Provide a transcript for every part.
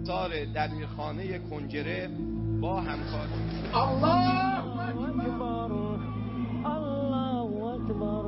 سال دبیرخانه کنجره با همکار الله اکبر الله اکبر.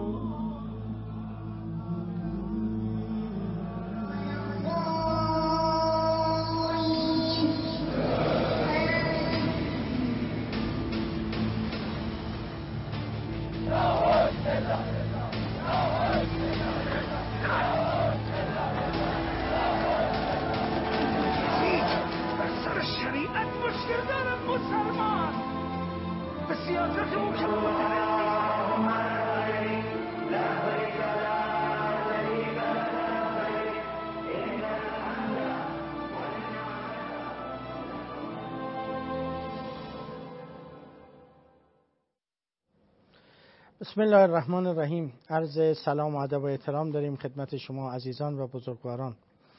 بسم الله الرحمن الرحیم. عرض سلام و ادب و احترام داریم خدمت شما عزیزان و بزرگواران.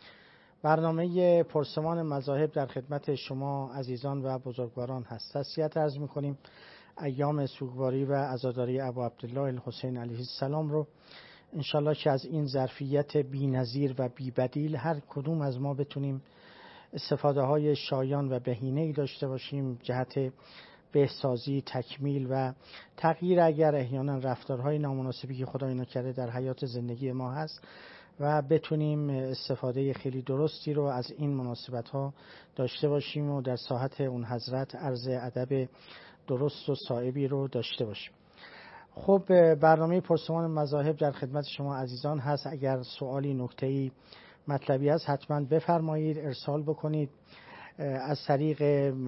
برنامه پرسمان مذاهب در خدمت شما عزیزان و بزرگواران هست. تسلیت عرض می‌کنیم ایام سوگواری و عزاداری ابو عبدالله الحسین علیه السلام رو انشالله که از این ظرفیت بی‌نظیر و بی‌بدیل هر کدوم از ما بتونیم استفاده های شایان و بهینه‌ای داشته باشیم جهت بهسازی، تکمیل و تغییر اگر احیانا رفتارهای نامناسبی که خدا اینا کرده در حیات زندگی ما هست و بتونیم استفاده خیلی درستی رو از این مناسبت ها داشته باشیم و در ساحت اون حضرت عرض ادب درست و صائبی رو داشته باشیم. خب برنامه پرسمان مذاهب در خدمت شما عزیزان هست. اگر سوالی نکته‌ای مطلبی هست حتما بفرمایید، ارسال بکنید، از طریق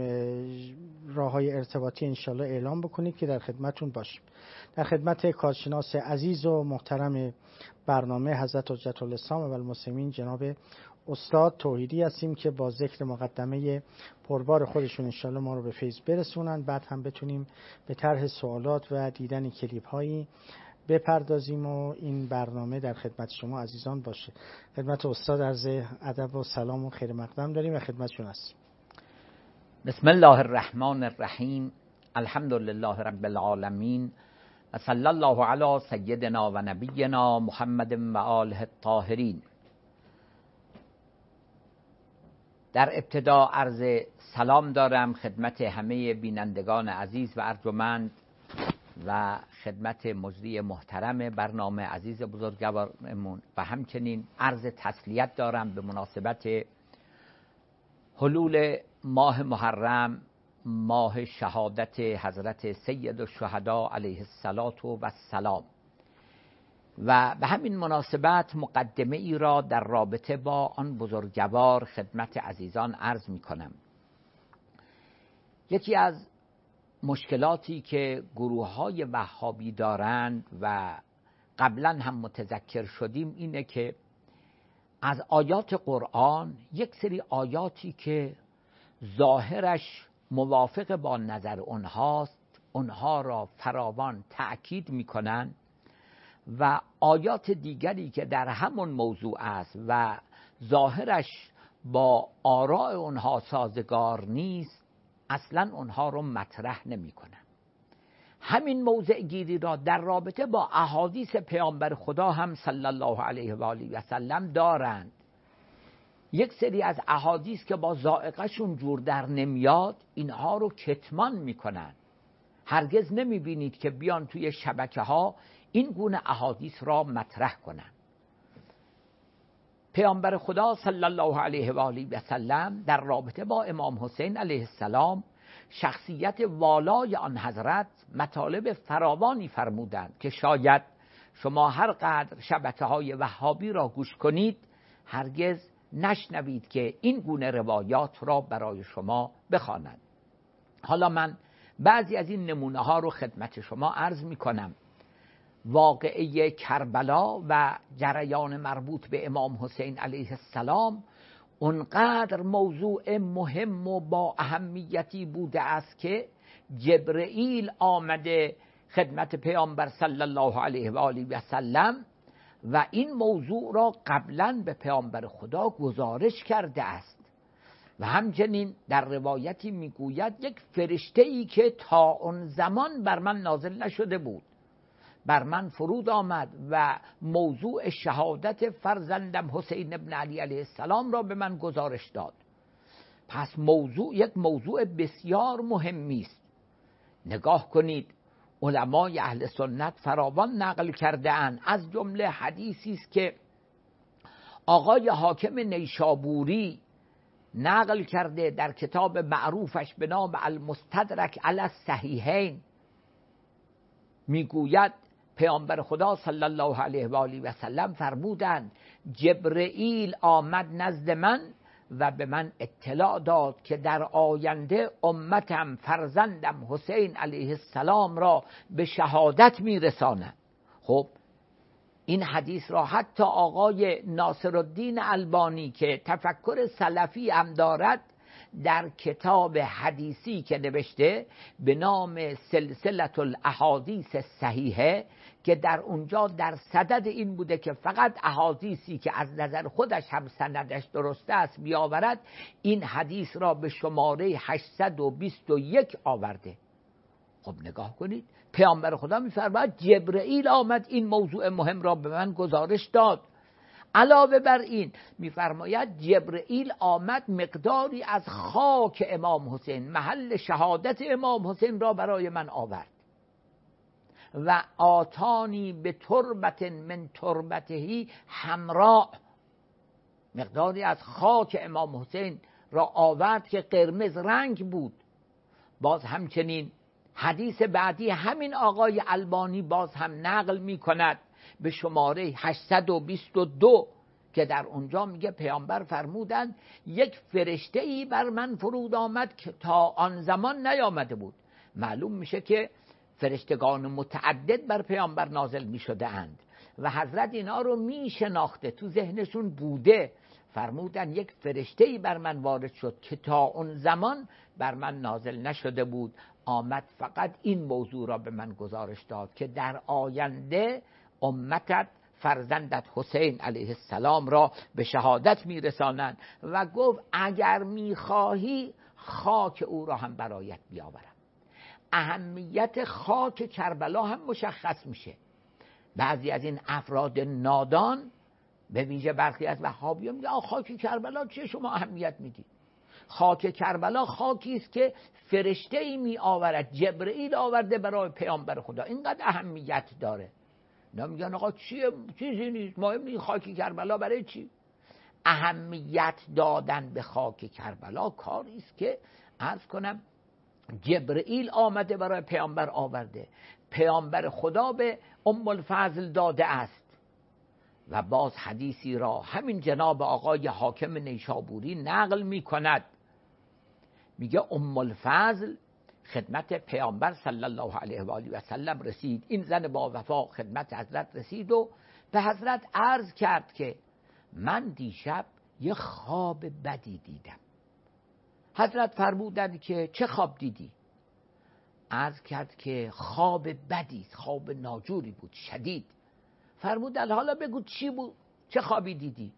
راه‌های ارتباطی انشالله اعلام بکنید که در خدمتون باشیم. در خدمت کارشناس عزیز و محترم برنامه حضرت حجت الاسلام و المسلمین جناب استاد توحیدی هستیم که با ذکر مقدمه پربار خودشون انشالله ما رو به فیض برسونن، بعد هم بتونیم به طرح سوالات و دیدن کلیپ هایی بپردازیم و این برنامه در خدمت شما عزیزان باشه. خدمت استاد عرض ادب و سلام و خیر مقدم داریم و خدمتشون هستیم. بسم الله الرحمن الرحیم. الحمد لله رب العالمین و صلی الله علی سیدنا و نبینا محمد و آله الطاهرین. در ابتدا عرض سلام دارم خدمت همه بینندگان عزیز و ارجمند و خدمت مجری محترم برنامه عزیز بزرگوارمون و همچنین عرض تسلیت دارم به مناسبت حلول ماه محرم، ماه شهادت حضرت سید الشهدا علیه السلام و به همین مناسبت مقدمه ای را در رابطه با آن بزرگوار خدمت عزیزان عرض می کنم. یکی از مشکلاتی که گروه‌های وهابی دارند و قبلا هم متذکر شدیم اینه که از آیات قرآن یک سری آیاتی که ظاهرش موافق با نظر اونهاست اونها را فراوان تأکید میکنن و آیات دیگری که در همون موضوع است و ظاهرش با آراء اونها سازگار نیست اصلا اونها رو مطرح نمی کنن. همین موضع گیری را در رابطه با احادیث پیامبر خدا هم صلی الله علیه و آله و سلم دارند. یک سری از احادیث که با ذائقه‌شون جور در نمیاد اینها رو کتمان میکنن. هرگز نمیبینید که بیان توی شبکه ها این گونه احادیث را مطرح کنن. پیامبر خدا صلی الله علیه و آله و سلم در رابطه با امام حسین علیه السلام شخصیت والای آن حضرت مطالب فراوانی فرمودند که شاید شما هر قدر شبکه‌های وهابی را گوش کنید هرگز نشنوید که این گونه روایات را برای شما بخوانند. حالا من بعضی از این نمونه ها رو خدمت شما عرض می کنم. واقعه کربلا و جریان مربوط به امام حسین علیه السلام اونقدر موضوع مهم و با اهمیتی بوده است که جبرئیل آمده خدمت پیامبر صلی الله علیه و آله و سلم و این موضوع را قبلا به پیامبر خدا گزارش کرده است و همچنین در روایتی میگوید یک فرشته‌ای که تا اون زمان بر من نازل نشده بود بر من فرود آمد و موضوع شهادت فرزندم حسین ابن علی علیه السلام را به من گزارش داد. پس یک موضوع بسیار مهمی است. نگاه کنید علمای اهل سنت فراوان نقل کرده اند، از جمله حدیثی است که آقای حاکم نیشابوری نقل کرده در کتاب معروفش به نام المستدرک علی الصحیحین. میگوید پیامبر خدا صلی الله علیه و آله و سلم فرمودند جبرئیل آمد نزد من و به من اطلاع داد که در آینده امتم فرزندم حسین علیه السلام را به شهادت میرساند. خب این حدیث را حتی آقای ناصرالدین البانی که تفکر سلفی هم دارد در کتاب حدیثی که نوشته به نام سلسله الاحادیث صحیحه که در اونجا در صدد این بوده که فقط احادیثی که از نظر خودش هم سندش درسته است بیاورد، این حدیث را به شماره 821 آورده. خب نگاه کنید پیامبر خدا می‌فرماید جبرئیل آمد این موضوع مهم را به من گزارش داد. علاوه بر این می‌فرماید جبرئیل آمد مقداری از خاک امام حسین، محل شهادت امام حسین را برای من آورد و آتانی به تربت من تربتهی حمراء، مقداری از خاک امام حسین را آورد که قرمز رنگ بود. باز همچنین حدیث بعدی همین آقای البانی باز هم نقل می کند به شماره 822 که در اونجا میگه پیامبر فرمودند یک فرشته ای بر من فرود آمد که تا آن زمان نیامده بود. معلوم میشه که فرشتگان متعدد بر پیامبر نازل می شده اند و حضرت اینا رو می شناخته، تو ذهنشون بوده. فرمودن یک فرشته‌ای بر من وارد شد که تا اون زمان بر من نازل نشده بود، آمد فقط این موضوع را به من گزارش داد که در آینده امتت فرزندت حسین علیه السلام را به شهادت میرسانند و گفت اگر میخواهی خاک او را هم برایت بیاورم. اهمیت خاک کربلا هم مشخص میشه. بعضی از این افراد نادان به ویژه برخی از وهابیان میگن خاک کربلا چه شما اهمیت میدید؟ خاک کربلا خاکی است که فرشته‌ای می آورد، جبرئیل آورده برای پیامبر خدا، اینقدر اهمیت داره. اینا میگن آقا چیزی نیست، مهم نیست خاک کربلا برای چی؟ اهمیت دادن به خاک کربلا کاری است که عرض کنم جبرئیل آمده برای پیامبر آورده، پیامبر خدا به ام الفضل داده است. و باز حدیثی را همین جناب آقای حاکم نیشابوری نقل می کند، میگه ام الفضل خدمت پیامبر صلی الله علیه و آله و سلم رسید. این زن با وفا خدمت حضرت رسید و به حضرت عرض کرد که من دیشب یه خواب بدی دیدم. حضرت فرمودند که چه خواب دیدی؟ عرض کرد که خواب بدی، خواب ناجوری بود، شدید. فرمودند حالا بگو چی بود، چه خوابی دیدی؟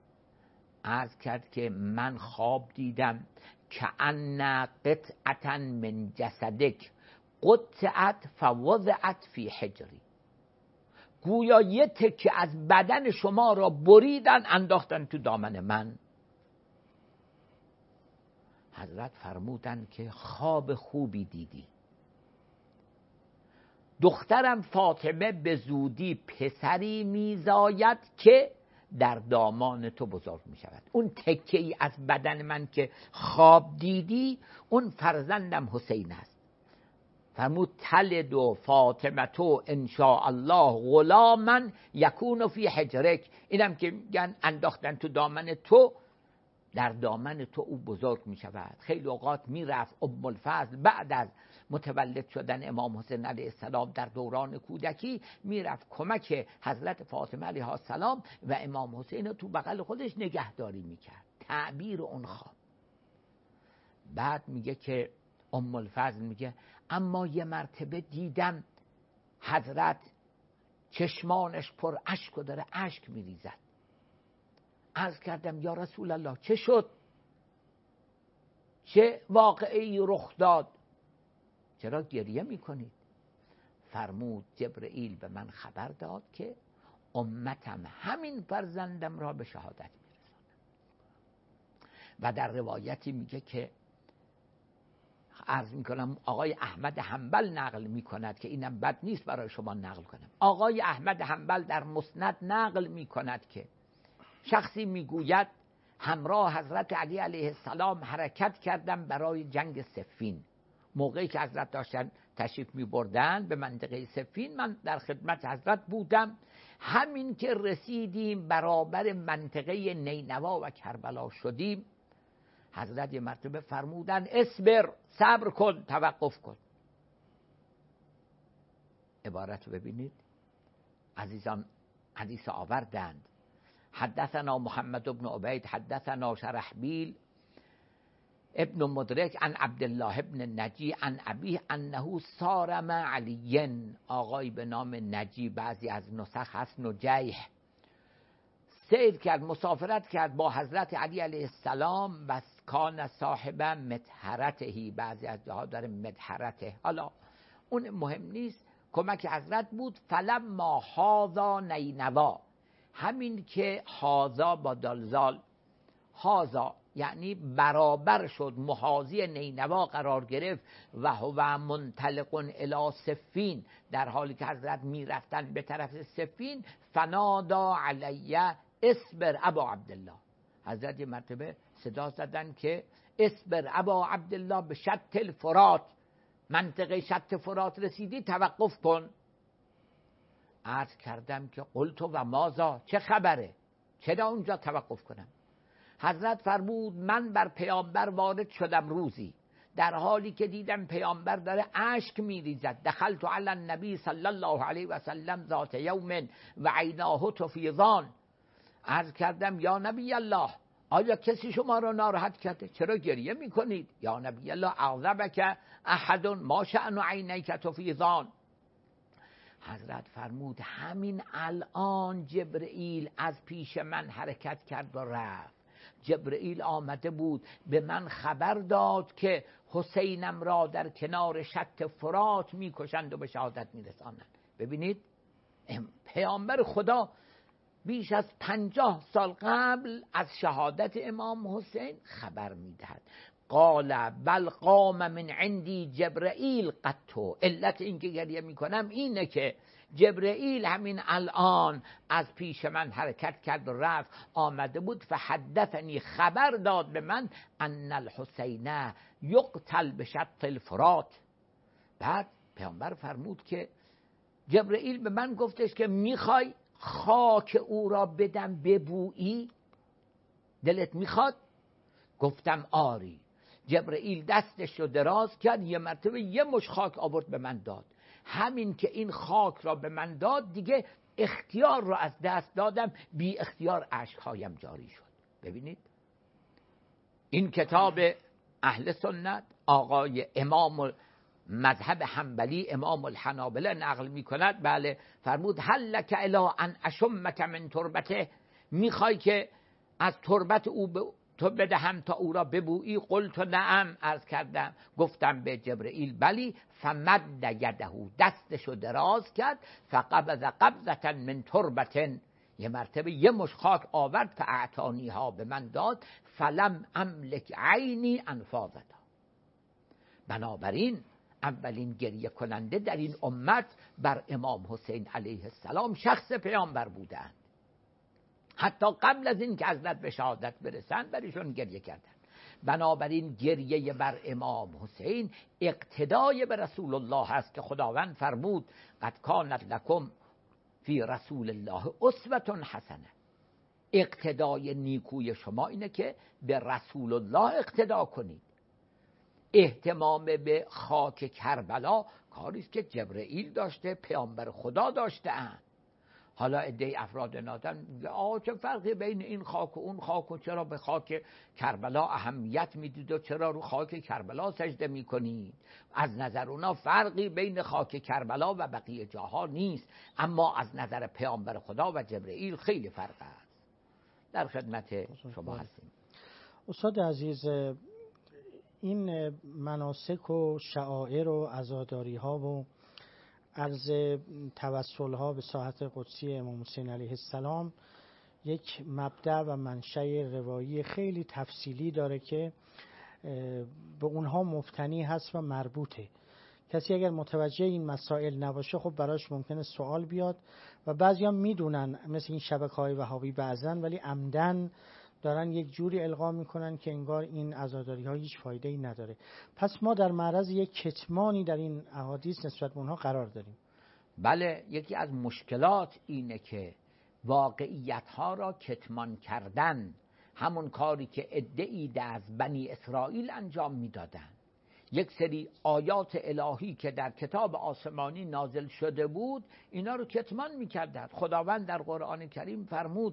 عرض کرد که من خواب دیدم که ان قطعة من جسدک قطعت فوضعت فی حجری، گویا یه تکه از بدن شما را بریدن انداختن تو دامن من. حضرت فرمودند که خواب خوبی دیدی. دخترم فاطمه به زودی پسری میزاید که در دامان تو بزرگ می شود. اون تکه ای از بدن من که خواب دیدی اون فرزندم حسین است. فرمود تلد و فاطمه تو ان شاء الله غلاما یکون فی حجرک، اینم که میگن انداختن تو دامن تو، در دامن تو او بزرگ می شود. خیلی اوقات می رفت ام الفضل بعد از متولد شدن امام حسین علیه السلام در دوران کودکی می رفت کمک حضرت فاطمه علیه السلام و امام حسین رو تو بغل خودش نگهداری می کرد. تعبیر اون خواب. بعد میگه که ام الفضل میگه اما یه مرتبه دیدم حضرت چشمانش پر اشک و داره اشک می ریزد. عرض کردم یا رسول الله چه شد؟ چه واقعی رخ داد؟ چرا گریه میکنید؟ فرمود جبرئیل به من خبر داد که امتم همین فرزندم را به شهادت میرساند و در روایتی میگه که عرض میکنم آقای احمد حنبل نقل میکند که اینم بد نیست برای شما نقل کنم. آقای احمد حنبل در مسند نقل میکند که شخصی میگوید همراه حضرت علی علیه السلام حرکت کردم برای جنگ صفین. موقعی که حضرت داشتن تشریف میبردن به منطقه صفین، من در خدمت حضرت بودم. همین که رسیدیم برابر منطقه نینوا و کربلا شدیم، حضرت یه مرتبه فرمودن اصبر، صبر کن، توقف کن. عبارت رو ببینید عزیزان، حدیث آوردند. حدثنا محمد بن عبید حدثنا شرحبیل ابن مدرک عن عبدالله ابن نجی عن ابیه انه سار مع علی، آقای به نام نجی، بعضی از نسخ هست نجیح، سیر کرد، مسافرت کرد با حضرت علی علیه السلام و کان صاحب مطهرته، بعضی از جاها داره مطهرته، حالا اون مهم نیست، کمک حضرت بود. فلما هاذا نینوا، همین که هاذا با دالزال، هاذا یعنی برابر شد، محاذی نینوا قرار گرفت، و هو منطلق الی صفین، در حالی که حضرت میرفتن به طرف صفین. فنادا علیه اصبر ابا عبدالله، حضرت یه مرتبه صدا زدن که اصبر ابا عبدالله به شط الفرات، منطقه شط فرات رسیدی توقف کن. عرض کردم که قلت و ماذا، چه خبره، چرا اونجا توقف کنم؟ حضرت فرمود من بر پیامبر وارد شدم روزی، در حالی که دیدم پیامبر داره اشک میریزد. دخلت علی النبی صلی الله علیه و سلم ذات یوم و عیناه تفیضان. عرض کردم یا نبی الله، آیا کسی شما را ناراحت کرده؟ چرا گریه میکنید؟ یا نبی الله اعذبک احد ما شأن عینیک تفیضان. حضرت فرمود همین الان جبرئیل از پیش من حرکت کرد و رفت. جبرئیل آمده بود به من خبر داد که حسینم را در کنار شط فرات میکشند و به شهادت میرسانند. ببینید پیامبر خدا بیش از 50 سال قبل از شهادت امام حسین خبر میدهد. قال بل قام من عندی جبرئیل قطو، علت این که گریه میکنم اینه که جبرئیل همین الان از پیش من حرکت کرد و رفت، آمده بود فحدثنی، خبر داد به من ان الحسین یقتل بشط الفرات. بعد پیامبر فرمود که جبرئیل به من گفتش که میخوای خاک او را بدم ببویی، دلت میخواد؟ گفتم آری. جبرئیل دستش رو دراز کرد، یه مرتبه یه مش خاک آورد به من داد. همین که این خاک را به من داد دیگه اختیار را از دست دادم، بی اختیار اشک‌هایم جاری شد. ببینید این کتاب اهل سنت آقای امام مذهب حنبلی امام الحنابلة نقل می کند. بله فرمود هل لک الی ان اشمک من تربته، میخوای که از تربت او تو بدهم تا او را ببویی؟ قلت نعم، عرض کردم، گفتم به جبرئیل بلی. فمد یده، دستشو دراز کرد، فقبض قبضة من تربة، یه مرتبه یه مش خاک آورد، فاعطانیها، به من داد. فلم املک عینی انفاذها. بنابراین اولین گریه کننده در این امت بر امام حسین علیه السلام شخص پیامبر بودند. حتی قبل از این که حضرت به شهادت برسند برایشون گریه کردند. بنابراین گریه بر امام حسین اقتدای به رسول الله هست که خداوند فرمود قد کانت لکم فی رسول الله اسوة حسنه. اقتدای نیکوی شما اینه که به رسول الله اقتدا کنید. اهتمام به خاک کربلا کاری است که جبرئیل داشته، پیامبر خدا داشته اند. حالا عده افراد نادان چه فرقی بین این خاک و اون خاک و چرا به خاک کربلا اهمیت میدید و چرا رو خاک کربلا سجده میکنید؟ از نظر اونا فرقی بین خاک کربلا و بقیه جاها نیست، اما از نظر پیامبر خدا و جبرئیل خیلی فرق است. در خدمت شما هستیم. استاد عزیز، این مناسک و شعائر و عزاداری ها و عرض توسل ها به ساحت قدسی امام حسین علیه السلام یک مبدأ و منشأ روایی خیلی تفصیلی داره که به اونها مبتنی هست و مربوطه. کسی اگر متوجه این مسائل نباشه خب براش ممکنه سوال بیاد و بعضیا میدونن مثل این شبکه‌های وهابی بعضن، ولی عمدن دارن یک جوری القا میکنن که انگار این عزاداری‌ها هیچ فایده‌ای نداره. پس ما در معرض یک کتمانی در این احادیث نسبت به اونها قرار داریم. بله، یکی از مشکلات اینه که واقعیت‌ها را کتمان کردن، همون کاری که عده‌ای از بنی اسرائیل انجام میدادن. یک سری آیات الهی که در کتاب آسمانی نازل شده بود اینا رو کتمان میکردند. خداوند در قرآن کریم فرمود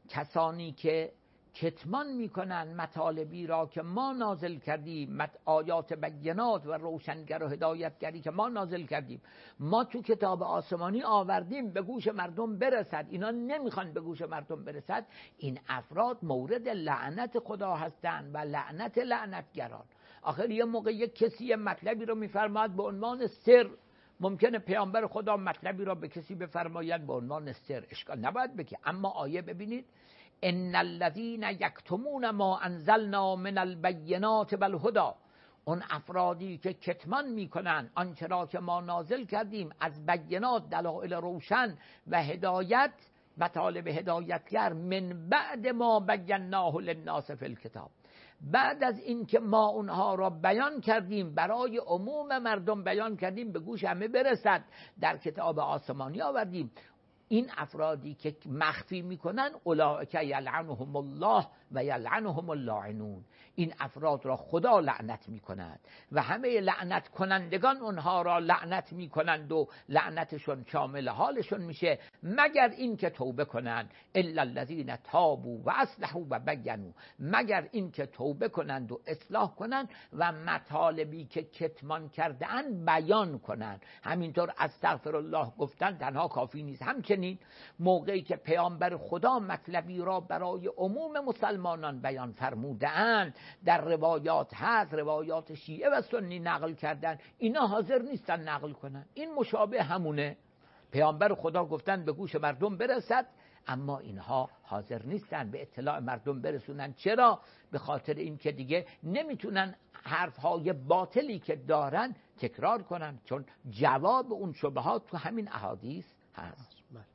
کسانی که کتمان میکنن مطالبی را که ما نازل کردیم، آیات بینات و روشنگر و هدایتگری که ما نازل کردیم، ما تو کتاب آسمانی آوردیم به گوش مردم برسد، اینا نمیخوان به گوش مردم برسد، این افراد مورد لعنت خدا هستند و لعنت لعنتگران. آخر یه موقع یک کسی مطلبی رو میفرماید به عنوان سر، ممکنه پیامبر خدا مطلبی را به کسی بفرماید به عنوان سر، اشکال نباید بگه. اما آیه ببینید، ان الذين یکتمون ما انزلنا من البینات والهدى، اون افرادی که کتمان میکنن آنچه را که ما نازل کردیم از بینات، دلایل روشن و هدایت، مطالب هدایتگر، من بعد ما بیناه للناس فی الکتاب، بعد از این که ما اونها را بیان کردیم، برای عموم مردم بیان کردیم، به گوش همه برسد، در کتاب آسمانی آوردیم. این افرادی که مخفی میکنن اولئک یلعنهم الله و یلعنهم اللاعنون، این افراد را خدا لعنت میکند و همه لعنت کنندگان اونها را لعنت میکنند و لعنتشون شامل حالشون میشه، مگر این که توبه کنند، الا الذین تابوا و اصلحوا و بینوا، مگر این که توبه کنند و اصلاح کنند و مطالبی که کتمان کرده اند بیان کنند. همینطور استغفر الله گفتن تنها کافی نیست، همچنین موقعی که پیامبر خدا مطلبی را برای عموم مسلمانان بیان فرمودند، در روایات هست، روایات شیعه و سنی نقل کردن، اینا حاضر نیستن نقل کنن. این مشابه همونه، پیامبر خدا گفتن به گوش مردم برسد، اما اینها حاضر نیستن به اطلاع مردم برسونن. چرا؟ به خاطر این که دیگه نمیتونن حرفهای باطلی که دارن تکرار کنن، چون جواب اون شبهات تو همین احادیث هست.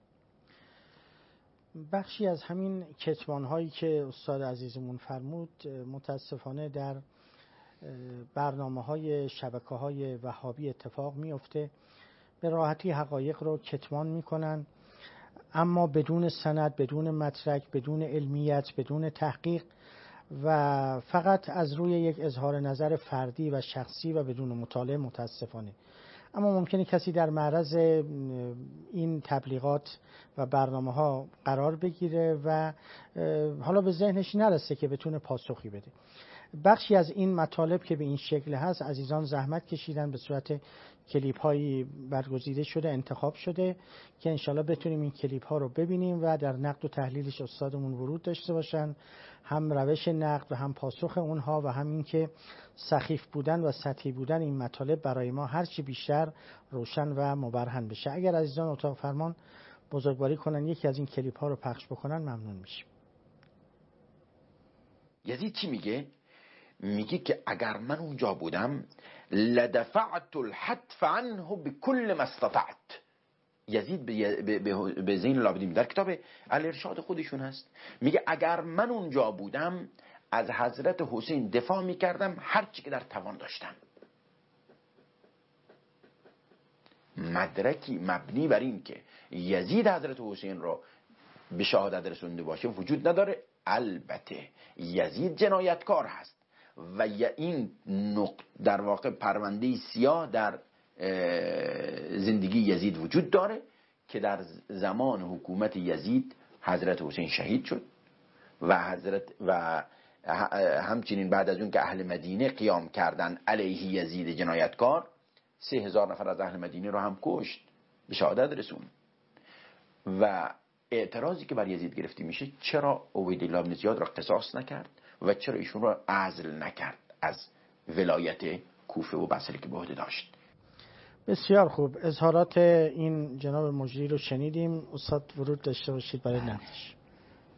بخشی از همین کتمان‌هایی که استاد عزیزمون فرمود متاسفانه در برنامه‌های شبکه‌های وهابی اتفاق میفته. به راحتی حقایق رو کتمان میکنن، اما بدون سند، بدون مدرک، بدون علمیت، بدون تحقیق و فقط از روی یک اظهار نظر فردی و شخصی و بدون مطالعه متاسفانه. اما ممکنه کسی در معرض این تبلیغات و برنامه‌ها قرار بگیره و حالا به ذهنش نرسه که بتونه پاسخی بده. بخشی از این مطالب که به این شکل هست عزیزان زحمت کشیدن، به صورت کلیپ هایی برگزیده شده، انتخاب شده که انشالله بتونیم این کلیپ ها رو ببینیم و در نقد و تحلیلش استادمون ورود داشته باشن، هم روش نقد و هم پاسخ اونها و هم این که سخیف بودن و سطحی بودن این مطالب برای ما هرچی بیشتر روشن و مبرهن بشه. اگر عزیزان اتاق فرمان بزرگواری کنن یکی از این کلیپ ها رو پخش بکنن ممنون میشیم. یزید چی میگه؟ میگه که اگر من اونجا بودم لدفعت الحتف عنه بكل ما استطعت. یزید به زین العابدین در کتاب الارشاد خودشون هست، میگه اگر من اونجا بودم از حضرت حسین دفاع میکردم هر چی که در توان داشتم. مدرکی مبنی بر این که یزید حضرت حسین رو به شهادت رسونده باشه وجود نداره. البته یزید جنایتکار هست و این در واقع پرونده سیاه در زندگی یزید وجود داره که در زمان حکومت یزید حضرت حسین شهید شد و همچنین بعد از اون که اهل مدینه قیام کردن علیه یزید جنایتکار 3000 نفر از اهل مدینه رو هم کشت، به شهادت رسون. و اعتراضی که بر یزید گرفته میشه چرا عبیدالله بن زیاد را قصاص نکرد و چرا ایشون را عزل نکرد از ولایت کوفه و بصره که به عهده داشت. بسیار خوب، اظهارات این جناب مجری رو شنیدیم. استاد ورود داشته باشید برای نقدش.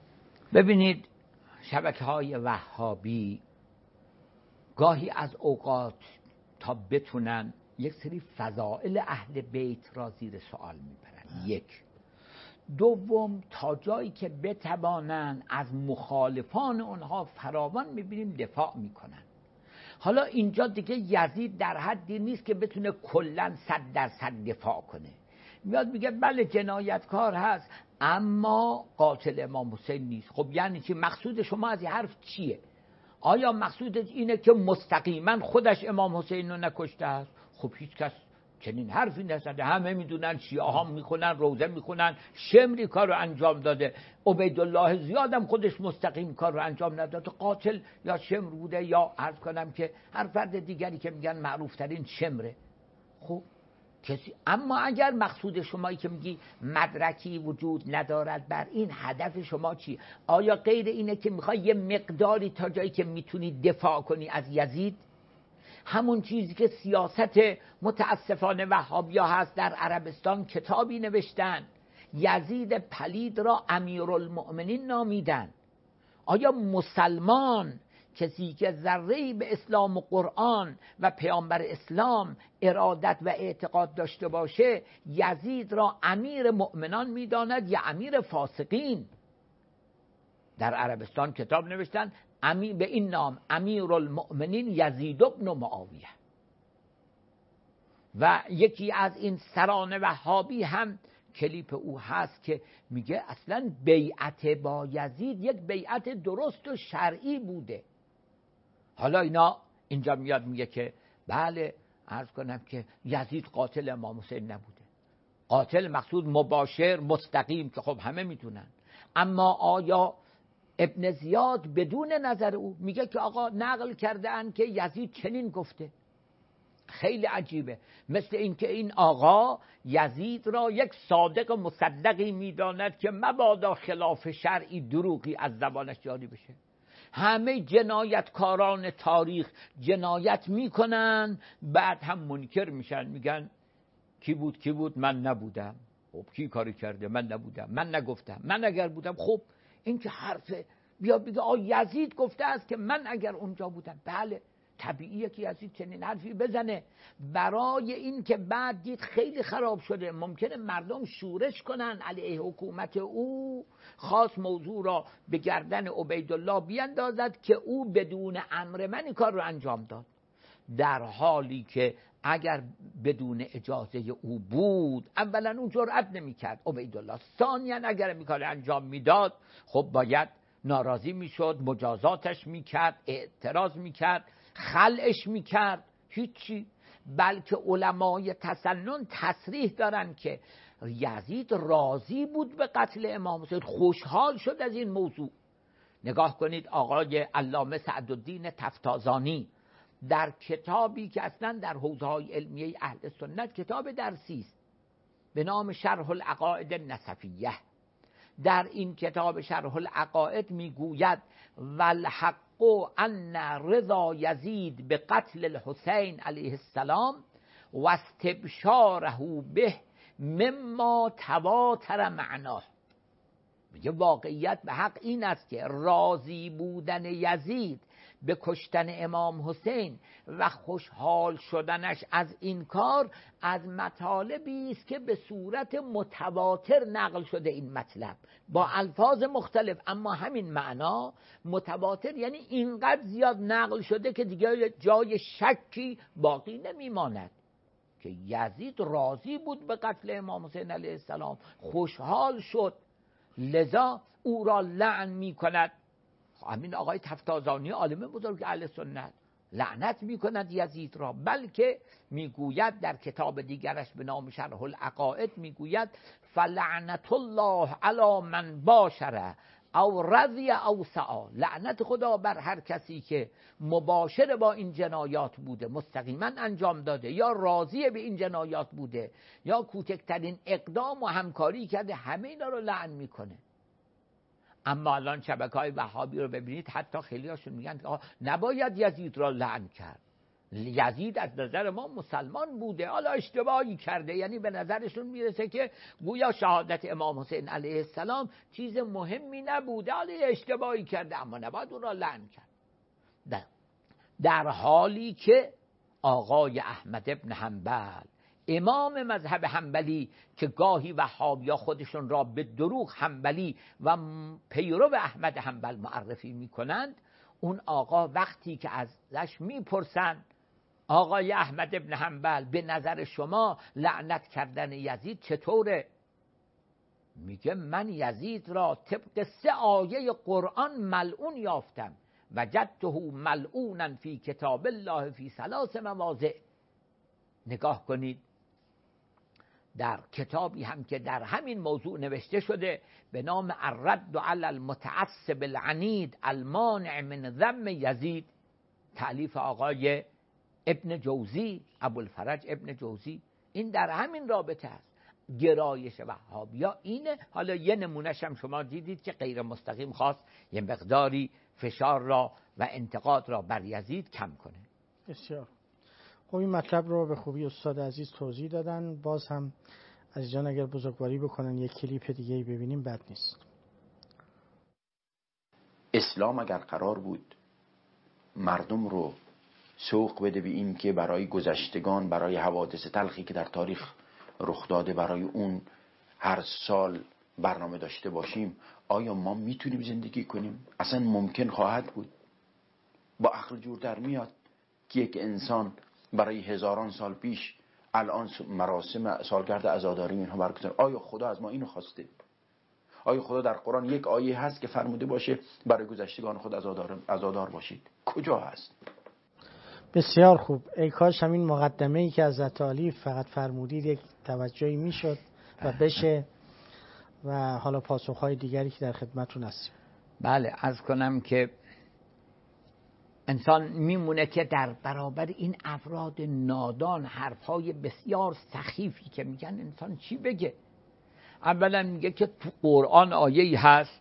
ببینید شبکه‌های وهابی گاهی از اوقات تا بتونن یک سری فضائل اهل بیت را زیر سوال میبرن، یک. دوم، تا جایی که بتوانن از مخالفان اونها فراوان میبینیم دفاع میکنن. حالا اینجا دیگه یزید در حدی نیست که بتونه کلاً 100% دفاع کنه. میاد میگه بله جنایتکار هست اما قاتل امام حسین نیست. خب یعنی چی؟ مقصود شما از این حرف چیه؟ آیا مقصودت اینه که مستقیما خودش امام حسین رو نکشته است؟ خب هیچ کس چنین حرفی نزده، همه میدونن، شیعه ها میخونن، روزه میخونن، شمری کار رو انجام داده، عبیدالله زیادم خودش مستقیم کار رو انجام نداده، قاتل یا شمر بوده یا عرض کنم که هر فرد دیگری که میگن معروف ترین شمره. خب کسی، اما اگر مقصود شمایی که میگی مدرکی وجود ندارد بر این، هدف شما چی؟ آیا غیر اینه که میخوای یه مقداری تا جایی که میتونی دفاع کنی از یزید؟ همون چیزی که سیاست متاسفانه وهابیا هست. در عربستان کتابی نوشتن، یزید پلید را امیرالمؤمنین نامیدن. آیا مسلمان، کسی که ذره‌ای به اسلام و قرآن و پیامبر اسلام ارادت و اعتقاد داشته باشه، یزید را امیر مؤمنان میداند یا امیر فاسقین؟ در عربستان کتاب نوشتن به این نام، امیرالمؤمنین یزید بن معاویه. و یکی از این سران وهابی هم کلیپ او هست که میگه اصلا بیعت با یزید یک بیعت درست و شرعی بوده. حالا اینجا میاد میگه که بله عرض کنم که یزید قاتل امام حسین نبوده. قاتل مقصود مباشر مستقیم که خب همه میدونن. اما آیا ابن زیاد بدون نظر او میگه که آقا نقل کرده اند که یزید چنین گفته؟ خیلی عجیبه. مثل اینکه این آقا یزید را یک صادق مصدقی میداند که مبادا خلاف شرعی دروغی از زبانش جاری بشه. همه جنایتکاران تاریخ جنایت میکنن، بعد هم منکر میشن، میگن کی بود من نبودم. خب کی کاری کرده؟ من نبودم، من نگفتم، من اگر بودم. خب این که حرفه. بیا بگه یزید گفته است که من اگر اونجا بودم. بله طبیعیه که یزید چنین حرفی بزنه، برای این که بعد دید خیلی خراب شده، ممکنه مردم شورش کنن علیه حکومت او، خاص موضوع را به گردن عبیدالله بیندازد که او بدون امر من این کار رو انجام داد، در حالی که اگر بدون اجازه او بود اولا اون جرأت نمی‌کرد عبیدالله، ثانیاً اگر این کار انجام میداد خب باید ناراضی میشد، مجازاتش میکرد، اعتراض میکرد، خلعش میکرد. هیچی. بلکه علمای تسنن تصریح دارن که یزید راضی بود به قتل امام حسین، خوشحال شد از این موضوع. نگاه کنید آقای علامه سعدالدین تفتازانی در کتابی که اصلا در حوزه‌های علمیه اهل سنت کتاب درسی است به نام شرح العقائد النسفیه، در این کتاب شرح العقائد میگوید والحق ان رضا یزید به قتل الحسین علیه السلام و استبشاره به مما تواتر معناه. میگه واقعیت به حق این است که راضی بودن یزید به کشتن امام حسین و خوشحال شدنش از این کار از مطالبی است که به صورت متواتر نقل شده. این مطلب با الفاظ مختلف اما همین معنا، متواتر یعنی اینقدر زیاد نقل شده که دیگه جای شکی باقی نمیماند که یزید راضی بود به قتل امام حسین علیه السلام، خوشحال شد، لذا او را لعن می کند. همین آقای تفتازانی عالم بزرگ اهل سنت لعنت می کند یزید را، بلکه میگوید در کتاب دیگرش به نام شرح العقائد میگوید فلعنت الله علی من باشره او رضی او سعی، لعنت خدا بر هر کسی که مباشر با این جنایات بوده، مستقیما انجام داده، یا راضی به این جنایات بوده، یا کوچکترین اقدام و همکاری کرده، همه اینا رو لعن میکنه. اما الان شبکه‌های وهابی رو ببینید، حتی خیلی هاشون میگن نباید یزید را لعن کرد. یزید از نظر ما مسلمان بوده، حالا اشتباهی کرده. یعنی به نظرشون میرسه که گویا شهادت امام حسین علیه السلام چیز مهمی نبوده، حالا اشتباهی کرده، اما نباید اون را لعن کرد. در حالی که آقای احمد ابن حنبل، امام مذهب حنبلی که گاهی وهابیا خودشون را به دروغ حنبلی و پیرو احمد حنبل معرفی میکنند، اون آقا وقتی که ازش میپرسند آقای احمد ابن حنبل به نظر شما لعنت کردن یزید چطوره؟ میگه من یزید را طبق 3 آیه قرآن ملعون یافتم، وجدته ملعونا فی کتاب الله فی 3 مواضع. نگاه کنید، در کتابی هم که در همین موضوع نوشته شده به نام الرد علی المتعصب العنید المانع من ذم یزید، تألیف آقای ابن جوزی، ابوالفرج ابن جوزی، این در همین رابطه است. گرایش وهابیا اینه. حالا یه نمونهش هم شما دیدید که غیر مستقیم خواست یه مقداری فشار را و انتقاد را بر یزید کم کنه. بسیار خب، این مطلب رو به خوبی استاد عزیز توضیح دادن. باز هم عزیزان اگر بزرگواری بکنن یک کلیپ دیگه ببینیم بد نیست. اسلام اگر قرار بود مردم رو سوق بده به این که برای گذشتگان، برای حوادث تلخی که در تاریخ رخ داده، برای اون هر سال برنامه داشته باشیم، آیا ما میتونیم زندگی کنیم؟ اصلا ممکن خواهد بود؟ با عقل جور در میاد که یک انسان برای هزاران سال پیش الان مراسم سالگرد عزاداری اینها برگزار؟ آیا خدا از ما اینو خواسته؟ آیا خدا در قرآن یک آیه هست که فرموده باشه برای گذشتگان خود عزادار باشید؟ کجا هست؟ بسیار خوب. ای کاش همین مقدمه ای که حضرت علی فقط فرمودید یک توجهی میشد و بشه، و حالا پاسخهای دیگری که در خدمتتون هستیم. بله، عرض کنم که انسان میمونه که در برابر این افراد نادان حرفهای بسیار سخیفی که میگن انسان چی بگه. اولا میگه که تو قرآن آیه‌ای هست،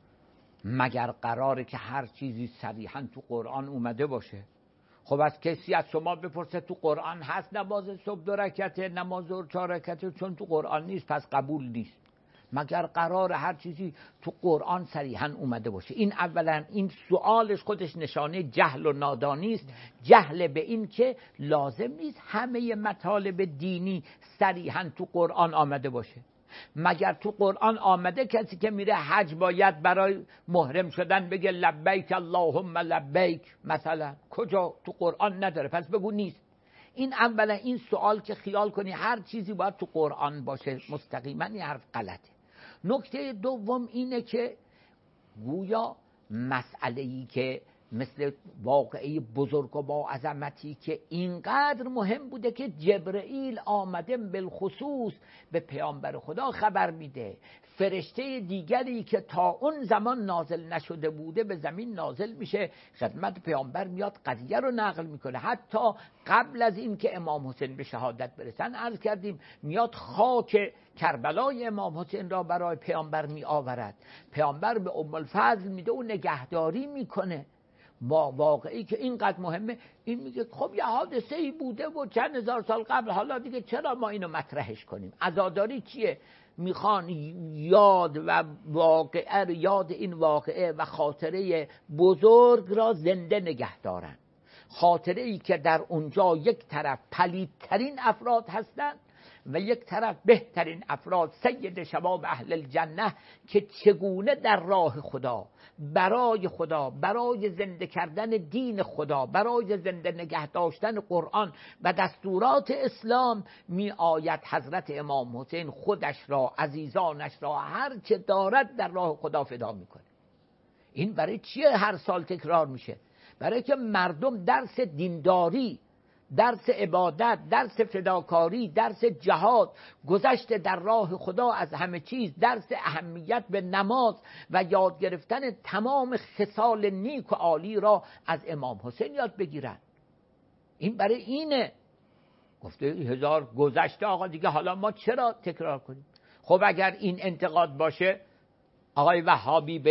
مگر قراره که هر چیزی صریحا تو قرآن اومده باشه؟ خب از کسی از شما بپرسه تو قرآن هست نماز صبح 2 رکعته، نماز ظهر 4 رکعته، چون تو قرآن نیست پس قبول نیست. مگر قرار هر چیزی تو قرآن صریحا اومده باشه؟ این اولا این سوالش خودش نشانه جهل و نادانی است. جهل به این که لازم نیست همه مطالب دینی صریحا تو قرآن آمده باشه. مگر تو قرآن آمده کسی که میره حج باید برای محرم شدن بگه لبیک اللهم لبیک مثلا؟ کجا؟ تو قرآن نداره، پس بگو نیست. این اولا این سوال که خیال کنی هر چیزی باید تو قرآن باشه مستقیما، این حرف غلطه. نکته دوم اینه که گویا مسئله‌ای که مثل واقعه بزرگ و با عظمتی که اینقدر مهم بوده که جبرئیل آمده بالخصوص به پیامبر خدا خبر میده، فرشته دیگری که تا اون زمان نازل نشده بوده به زمین نازل میشه، خدمت پیامبر میاد قضیه رو نقل میکنه. حتی قبل از این که امام حسین به شهادت برسن، عرض کردیم میاد خاک کربلای امام حسین را برای پیامبر می آورد، پیامبر به ام الفضل میده و نگهداری میکنه. با واقعی که اینقدر مهمه، این میگه خب یه حادثه ای بوده و چند هزار سال قبل، حالا دیگه چرا ما اینو مطرحش کنیم؟ عزاداری چیه؟ میخوان یاد و واقعه، یاد این واقعه و خاطره بزرگ را زنده نگه دارن. خاطره ای که در اونجا یک طرف پلیدترین افراد هستند و یک طرف بهترین افراد، سید شباب اهل الجنه، که چگونه در راه خدا، برای خدا، برای زنده کردن دین خدا، برای زنده نگه داشتن قرآن و دستورات اسلام می آید حضرت امام حسین خودش را، عزیزانش را، هر چه دارد در راه خدا فدا میکنه. این برای چیه هر سال تکرار میشه؟ برای که مردم درس دینداری، درس عبادت، درس فداکاری، درس جهاد، گذشت در راه خدا از همه چیز، درس اهمیت به نماز و یاد گرفتن تمام خصال نیک و عالی را از امام حسین یاد بگیرن. این برای اینه. گفته 1000 گذشته آقا دیگه، حالا ما چرا تکرار کنیم؟ خب اگر این انتقاد باشه، آقای وهابی به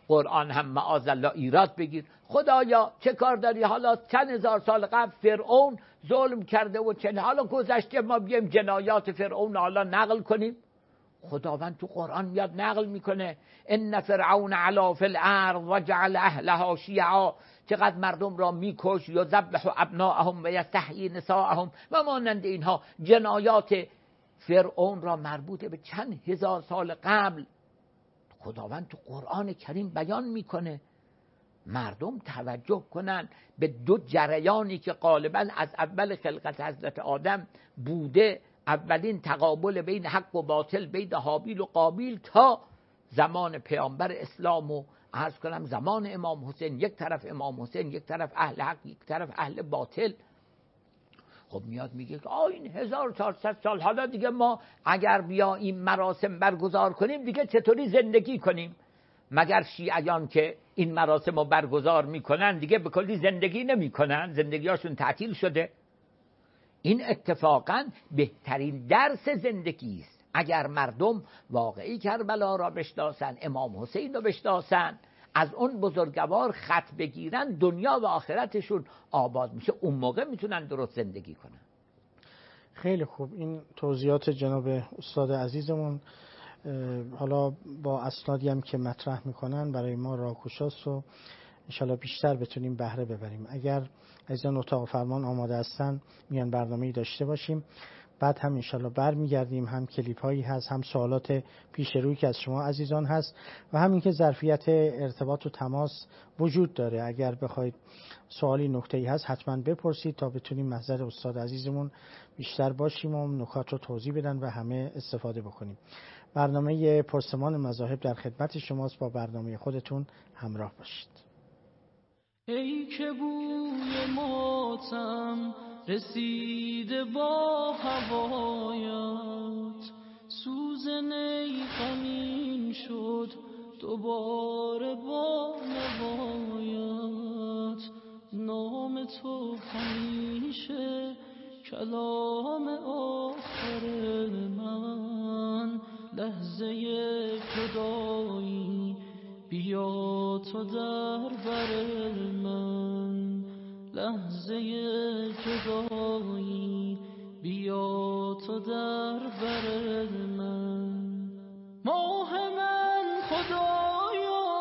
قرآن هم معاذالله ایراد بگیر. خدایا چه کار داری؟ حالا چند هزار سال قبل فرعون ظلم کرده و چه حالا گذشته، ما بیایم جنایات فرعون حالا نقل کنیم؟ خداوند تو قرآن میاد نقل میکنه ان فرعون علا فی الارض و جعل اهلها شیعا، چقدر مردم را میکش، یذبح ابناءهم و یستحیی نساءهم و مانند اینها. جنایات فرعون را مربوط به چند هزار سال قبل خداوند تو قرآن کریم بیان میکنه. مردم توجه کنن به دو جریانی که غالبا از اول خلقت حضرت آدم بوده، اولین تقابل بین حق و باطل، بین هابیل و قابیل، تا زمان پیامبر اسلام و عرض کنم زمان امام حسین، یک طرف امام حسین، یک طرف اهل حق، یک طرف اهل باطل. خب میاد میگه که این 1400 سال حالا دیگه ما اگر بیاییم مراسم برگزار کنیم دیگه چطوری زندگی کنیم؟ مگر شیعیان که این مراسم رو برگزار میکنن دیگه به کلی زندگی نمیکنن؟ زندگیاشون تعطیل شده؟ این اتفاقا بهترین درس زندگی است. اگر مردم واقعی کربلا را بشناسن، امام حسین را بشناسن، از اون بزرگوار خط بگیرن، دنیا و آخرتشون آباد میشه. اون موقع میتونن درست زندگی کنن. خیلی خوب. این توضیحات جناب استاد عزیزمون حالا با اسنادی هم که مطرح میکنن برای ما راهگشاست و انشالله بیشتر بتونیم بهره ببریم. اگر عزیزان اتاق فرمان آماده هستن میان برنامه‌ای داشته باشیم، بعد هم انشالله برمیگردیم. هم کلیپ هایی هست، هم سوالات پیش روی که از شما عزیزان هست و همین که ظرفیت ارتباط و تماس وجود داره. اگر بخواید سوالی نکته‌ای هست حتما بپرسید تا بتونیم محضر استاد عزیزمون بیشتر باشیم و نکات رو توضیح بدن و همه استفاده بکنیم. برنامه پرسمان مذاهب در خدمت شماست. با برنامه خودتون همراه باشید. ای که بوی ماتم رسیده با هوایت، سوز نی غمین شد دوباره با نوایت. نام تو همیشه کلام آخر من، لحظه جدایی بیا تو در بر من. لحظه جدایی بیا تو در بر من. ماه من خدایا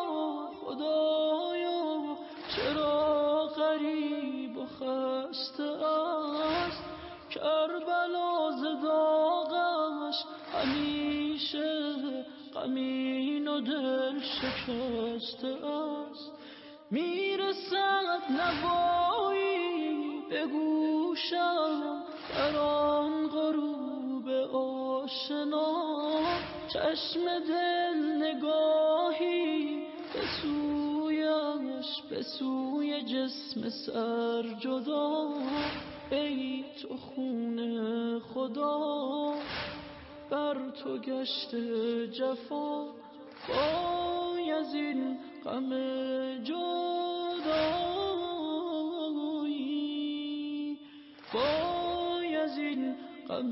خدایا چرا غریب و خسته است؟ کربلا ز داغش همیشه غمین و دل شکسته است. میرسد نوایی به گوشم در آن غروب آشنا، چشم دل نگاهی به سویش به سوی جسم سر جدا. ای تو خون خدا بر تو گشت جفا، وای از این غم جدایی، وای از این غم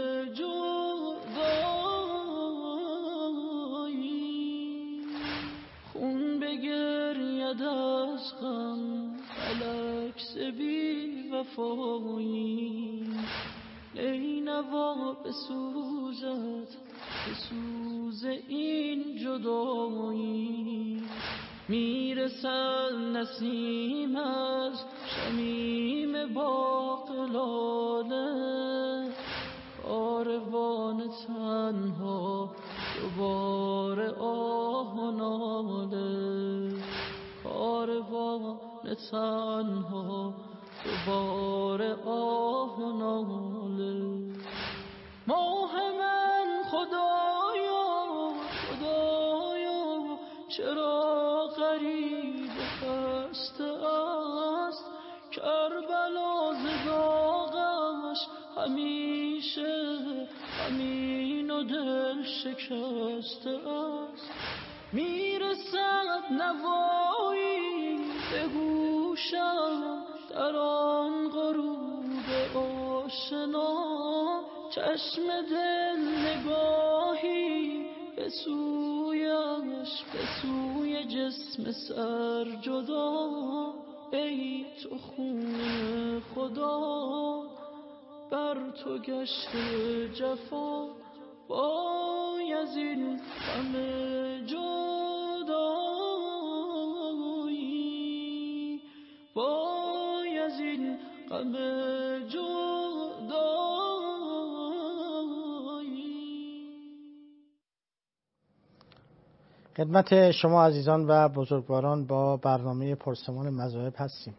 جدایی. خون بگرید از غم فلک ز بی وفایی، ای نوا بسوزد به سوز این جدایی. میرسد نسیم از شمیم باغ لاله، کاروان تنها دوباره آه و ناله. کاروان تنها دوباره آه و ناله. ماه من خدایا خدایا چرا غریب و خسته است؟ کربلا ز داغش همیشه غمین و دل شکسته است. میرسد نوایی به گوشم در آن غروب آشنا، چشم دل نگاهی به سویش روحش به سوی جسم سر جدا، ای تو خون خدا بر تو گشت جفا، وای از این غم جدایی، وای از این غم جدایی. خدمت شما عزیزان و بزرگواران با برنامه پرسمان مذاهب هستیم.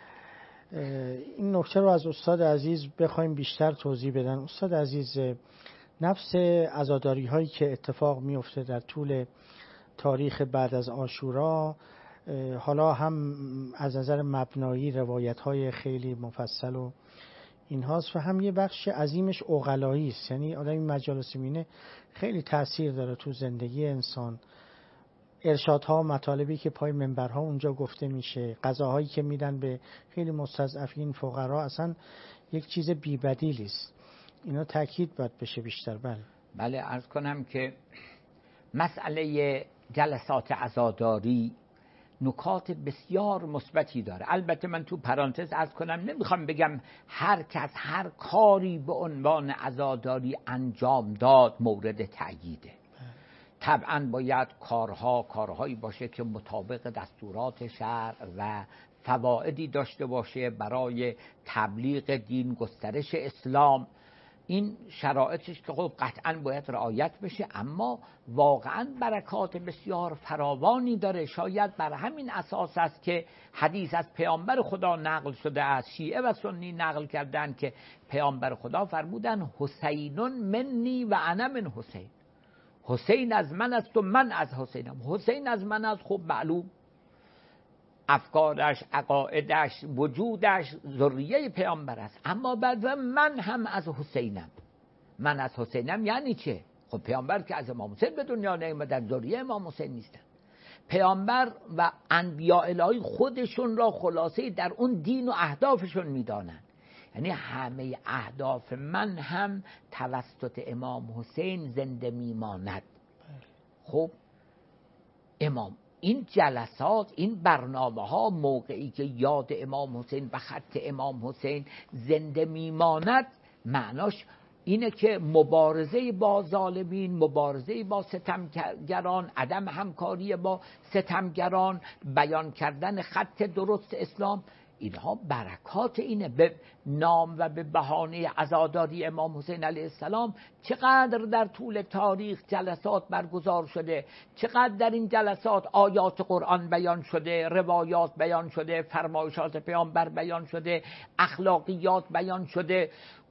این نکته رو از استاد عزیز بخوایم بیشتر توضیح بدن. استاد عزیز، نفس عزاداری هایی که اتفاق میفته در طول تاریخ بعد از عاشورا، حالا هم از نظر مبنایی روایت های خیلی مفصل و این هاست و هم یه بخش عظیمش عقلایی است. یعنی آدم این مجالس مینه خیلی تأثیر داره تو زندگی انسان. ارشادها و مطالبی که پای منبرها اونجا گفته میشه، غذاهایی که میدن به خیلی مستضعفین فقرا، اصلا یک چیز بی‌بدیلی است. اینا تاکید باید بشه بیشتر. بله عرض کنم که مسئله جلسات عزاداری نکات بسیار مثبتی داره. البته من تو پرانتز عرض کنم نمیخوام بگم هر کس هر کاری به عنوان عزاداری انجام داد مورد تأییده. طبعا باید کارهایی باشه که مطابق دستورات شرع و فوائدی داشته باشه برای تبلیغ دین، گسترش اسلام. این شرایطش که خب قطعا باید رعایت بشه، اما واقعا برکات بسیار فراوانی داره. شاید بر همین اساس است که حدیث از پیامبر خدا نقل شده است، شیعه و سنی نقل کردن که پیامبر خدا فرمودن حسینون منی و انا من حسین. حسین از من است و من از حسینم. حسین از من است، خب معلوم افکارش، عقایدش، وجودش ذریه پیامبر است، اما بعد من هم از حسینم. من از حسینم یعنی چه؟ خب پیامبر که از امام حسین به دنیا نیامدن، ذریه امام حسین نیستن. پیامبر و انبیاء الهی خودشون را خلاصه در اون دین و اهدافشون میدانن. یعنی همه اهداف من هم توسط امام حسین زنده میماند. خب امام این جلسات، این برنامه ها موقعی که یاد امام حسین و خط امام حسین زنده میماند، معناش اینه که مبارزه با ظالمین، مبارزه با ستمگران، عدم همکاری با ستمگران، بیان کردن خط درست اسلام، اینها برکات اینه. به نام و به بهانه عزاداری امام حسین علیه السلام چقدر در طول تاریخ جلسات برگزار شده، چقدر در این جلسات آیات قرآن بیان شده، روایات بیان شده، فرمایشات پیامبر بیان شده، اخلاقیات بیان شده،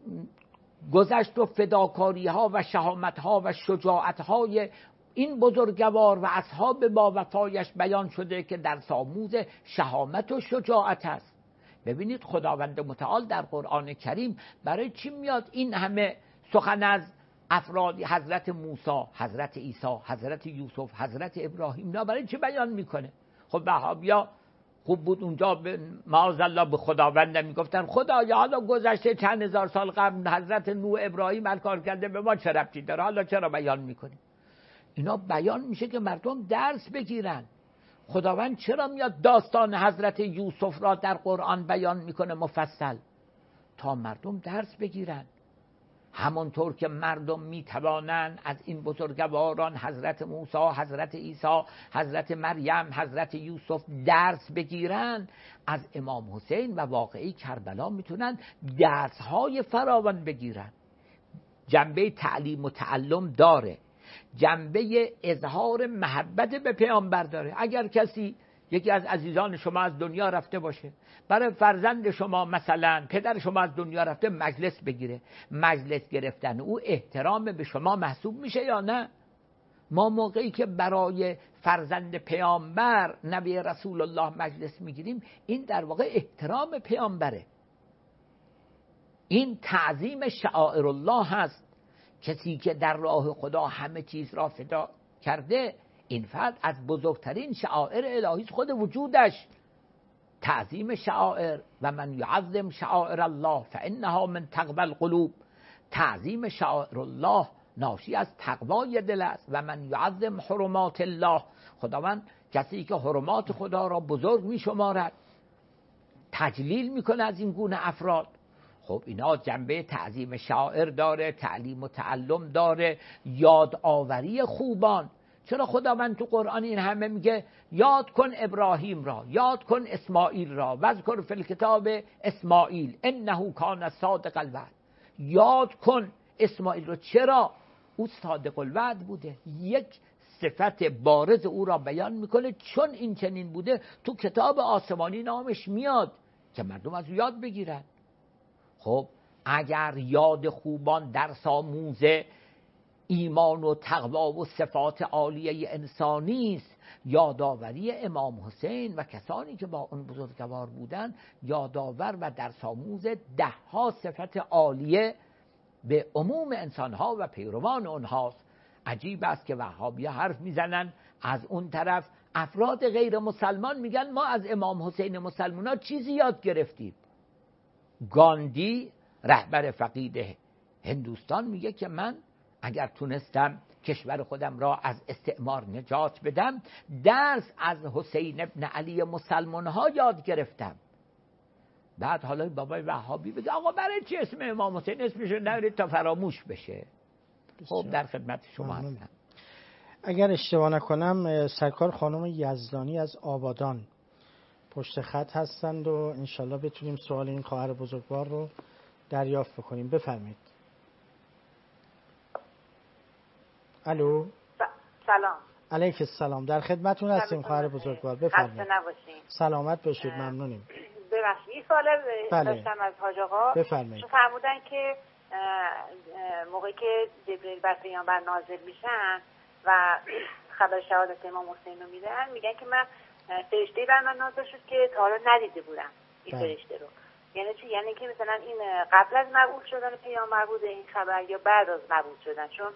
گذشت و فداکاری ها و شهامت ها و شجاعت های این بزرگوار و اصحاب با وفایش بیان شده که در ساموز شهامت و شجاعت است. ببینید خداوند متعال در قرآن کریم برای چی میاد این همه سخن از افرادی، حضرت موسی، حضرت عیسی، حضرت یوسف، حضرت ابراهیم، اینا برای چی بیان میکنه؟ خب وهابیا خوب بود اونجا معاذالله به خداوند میگفتن خدایا حالا گذشته چند هزار سال قبل حضرت نوح، ابراهیم هر کار کرده، به ما چه ربطی داره، حالا چرا بیان میکنی؟ اینا بیان میشه که مردم درس بگیرن. خداوند چرا میاد داستان حضرت یوسف را در قرآن بیان میکنه مفصل؟ تا مردم درس بگیرن. همانطور که مردم میتوانند از این بزرگواران حضرت موسی، حضرت عیسی، حضرت مریم، حضرت یوسف درس بگیرن، از امام حسین و واقعی کربلا میتونن درسهای فراوان بگیرن. جنبه تعلیم و تعلم داره، جنبه اظهار محبت به پیامبر داره. اگر کسی، یکی از عزیزان شما از دنیا رفته باشه، برای فرزند شما مثلا پدر شما از دنیا رفته مجلس بگیره، مجلس گرفتن او احترام به شما محسوب میشه یا نه؟ ما موقعی که برای فرزند پیامبر نبی رسول الله مجلس میگیریم، این در واقع احترام پیامبره، این تعظیم شعائر الله هست. کسی که در راه خدا همه چیز را فدا کرده، این فرد از بزرگترین شعائر الهی خود وجودش. تعظیم شعائر و من یعظم شعائر الله فانها من تقوی القلوب. تعظیم شعائر الله ناشی از تقوای دل است. و من یعظم حرمات الله، خداوند کسی که حرمات خدا را بزرگ می شمارد، تجلیل میکنه از این گونه افراد. خب اینا جنبه تعظیم شاعر داره، تعلیم و تعلم داره، یادآوری خوبان. چرا خداوند تو قرآن این همه میگه یاد کن ابراهیم را، یاد کن اسماعیل را، واذکر فی الکتاب اسماعیل انه کان صادق الوعد. یاد کن اسماعیل را. چرا؟ او صادق الوعد بوده. یک صفت بارز او را بیان میکنه، چون این چنین بوده تو کتاب آسمانی نامش میاد که مردم از او یاد بگیرن. خب اگر یاد خوبان درس آموز ایمان و تقوا و صفات عالیه انسانی است، یادآوری امام حسین و کسانی که با اون بزرگوار بودن یادآور و درس آموز 10 صفت عالیه به عموم انسانها و پیروان اونهاست. عجیب است که وهابی‌ها حرف میزنن، از اون طرف افراد غیر مسلمان میگن ما از امام حسین مسلمان‌ها چیزی یاد گرفتیم. گاندی رهبر فقید هندوستان میگه که من اگر تونستم کشور خودم را از استعمار نجات بدم، درس از حسین ابن علی مسلمان‌ها یاد گرفتم. بعد حالا بابای وهابی بگه آقا برای چی اسم امام حسین اسمشو نبرید تا فراموش بشه. خب در خدمت شما هستم. اگر اشتباه نکنم سرکار خانم یزدانی از آبادان پشت خط هستند و انشالله بتونیم سوال این خواهر بزرگوار رو دریافت بکنیم. بفرمایید. الو. سلام. علیک السلام. در خدمتون هستیم خواهر بزرگوار. بفرمایید. خسته نباشین. سلامت باشید. ممنونیم. ببخشید یه سوال داشتم از حاج آقا. بفرمایید. فرمودن که موقعی که جبرئیل بر پیامبر نازل میشن و خبر شهادت امام حسین رو میدن، میگن که من فرشته‌ای بر من نازل شد که تا حالا ندیده بودم این فرشته رو. یعنی چی؟ یعنی که مثلا این قبل از مبعوث شدن پیامبر بوده این خبر یا بعد از مبعوث شدن؟ چون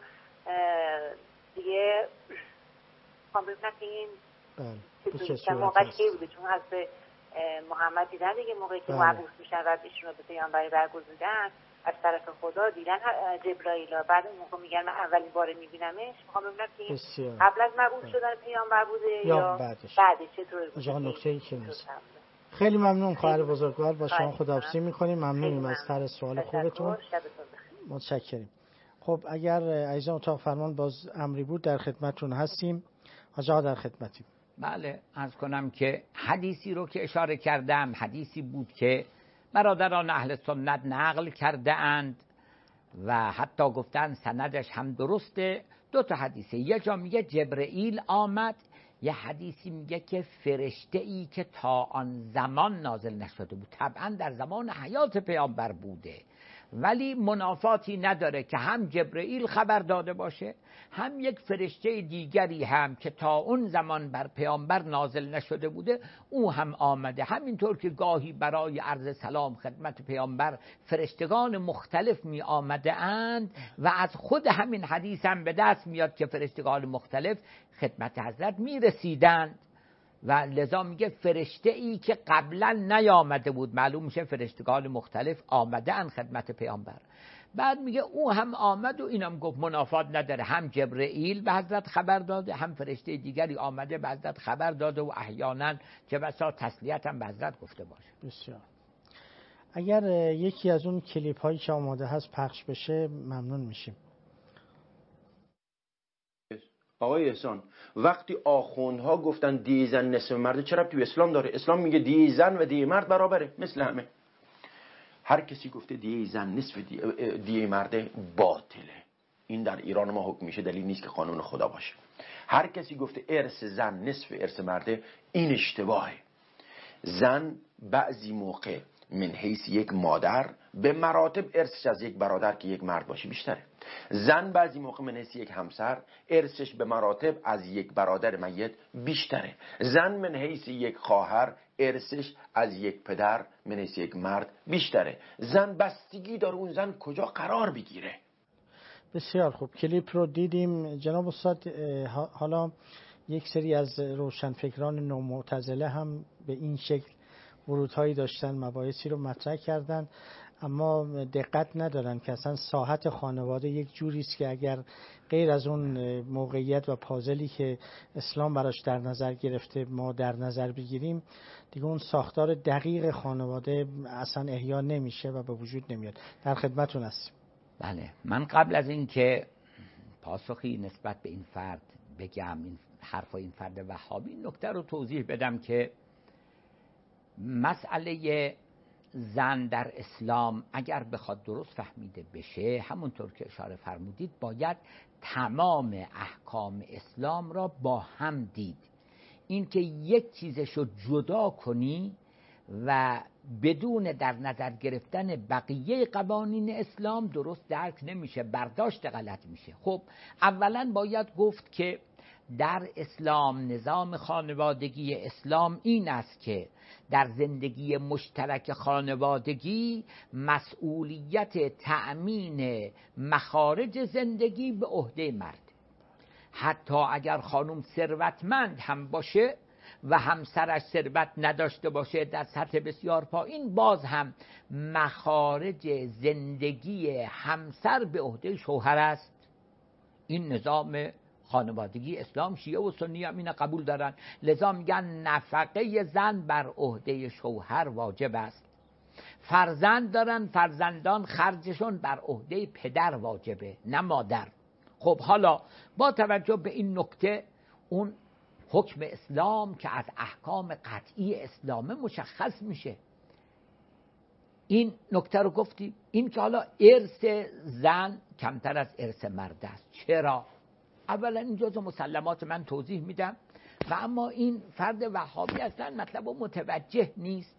دیگه ببینم که این موقعی که بوده، چون حضرت محمد دیدن دیگه موقعی که مبعوث میشن و ایشون رو به پیامبری برگزیدن از طرف خدا، دیدن جبرائیل، بعد اون موقع میگن من اولین بار میبینمش. میخوام ببینم که این قبل از مبعوث شدن پیامبر بوده یا بعدش چطور بوده؟ نکته‌ای که نیست. خیلی ممنون خواهر بزرگوار، با شما خداحافظی میکنیم. ممنونیم از طرح سوال خوبتون. متشکریم. خب اگر عزیزان اتاق فرمان باز امری بود در خدمتتون هستیم. حاج آقا در خدمتیم. بله، عرض کنم که حدیثی رو که اشاره کردم حدیثی بود که برادران اهل سنت نقل کرده اند و حتی گفتن سندش هم درسته. 2 حدیثه. یک جا میگه جبرئیل آمد، یه حدیثی میگه که فرشته‌ای که تا آن زمان نازل نشده بود، طبعا در زمان حیات پیامبر بوده، ولی منافاتی نداره که هم جبرئیل خبر داده باشه، هم یک فرشته دیگری هم که تا اون زمان بر پیامبر نازل نشده بوده او هم آمده. همینطور که گاهی برای عرض سلام خدمت پیامبر فرشتگان مختلف می آمده اند و از خود همین حدیث هم به دست میاد که فرشتگان مختلف خدمت حضرت می رسیدند و لذا میگه فرشته ای که قبلا نیامده بود. معلوم میشه فرشتگان مختلف آمده ان خدمت پیامبر. بعد میگه او هم آمد و اینم گفت منافات نداره، هم جبرئیل به حضرت خبر داده، هم فرشته دیگری آمده به حضرت خبر داده و احیانا که بسا تسلیت هم به حضرت گفته باشه. بسیار. اگر یکی از اون کلیپ هایی که آماده هست پخش بشه ممنون میشیم. آقای احسان، وقتی آخوندها گفتن دیه زن نصف مرده، چرا ربطی به اسلام داره؟ اسلام میگه دیه زن و دیه مرد برابره مثل همه. هر کسی گفته دیه زن نصف دیه مرده باطله. این در ایران ما حکم میشه، دلیل نیست که قانون خدا باشه. هر کسی گفته ارث زن نصف ارث مرده، این اشتباهه. زن بعضی موقع من حیث یک مادر به مراتب ارثش از یک برادر که یک مرد باشه بیشتره. زن بعضی موقع من حیث یک همسر ارثش به مراتب از یک برادر میت بیشتره. زن من حیث یک خواهر ارثش از یک پدر من حیث یک مرد بیشتره. زن بستگی داره اون زن کجا قرار بگیره. بسیار خوب، کلیپ رو دیدیم جناب استاد. حالا یک سری از روشنفکران نومعتزله هم به این شکل ورودهایی داشتن، مباحثی رو مطرح کردن، اما دقت ندارن که اصلا ساحت خانواده یک جوری است که اگر غیر از اون موقعیت و پازلی که اسلام براش در نظر گرفته ما در نظر بگیریم، دیگه اون ساختار دقیق خانواده اصلا احیا نمیشه و به وجود نمیاد. در خدمتون هستیم. بله، من قبل از این که پاسخی نسبت به این فرد بگم، این حرفای این فرد وهابی، نکته رو توضیح بدم که مسئله زن در اسلام اگر بخواد درست فهمیده بشه، همونطور که اشاره فرمودید، باید تمام احکام اسلام را با هم دید. این که یک چیزشو جدا کنی و بدون در نظر گرفتن بقیه قوانین اسلام درست درک نمیشه، برداشت غلط میشه. خب اولا باید گفت که در اسلام نظام خانوادگی اسلام این است که در زندگی مشترک خانوادگی مسئولیت تأمین مخارج زندگی به عهده مرد. حتی اگر خانم ثروتمند هم باشه و همسرش ثروت نداشته باشه در سطح بسیار پایین، باز هم مخارج زندگی همسر به عهده شوهر است. این نظام خانوادگی اسلام، شیعه و سنی هم اینو قبول دارن، لذا میگن نفقه زن بر عهده شوهر واجب است. فرزند دارن، فرزندان خرجشون بر عهده پدر واجبه، نه مادر. خب حالا با توجه به این نکته، اون حکم اسلام که از احکام قطعی اسلام مشخص میشه. این نکته رو گفتیم. این که حالا ارث زن کمتر از ارث مرد است. چرا؟ اولا این جزء مسلمات من توضیح میدم و اما این فرد وهابی اصلا مطلب متوجه نیست.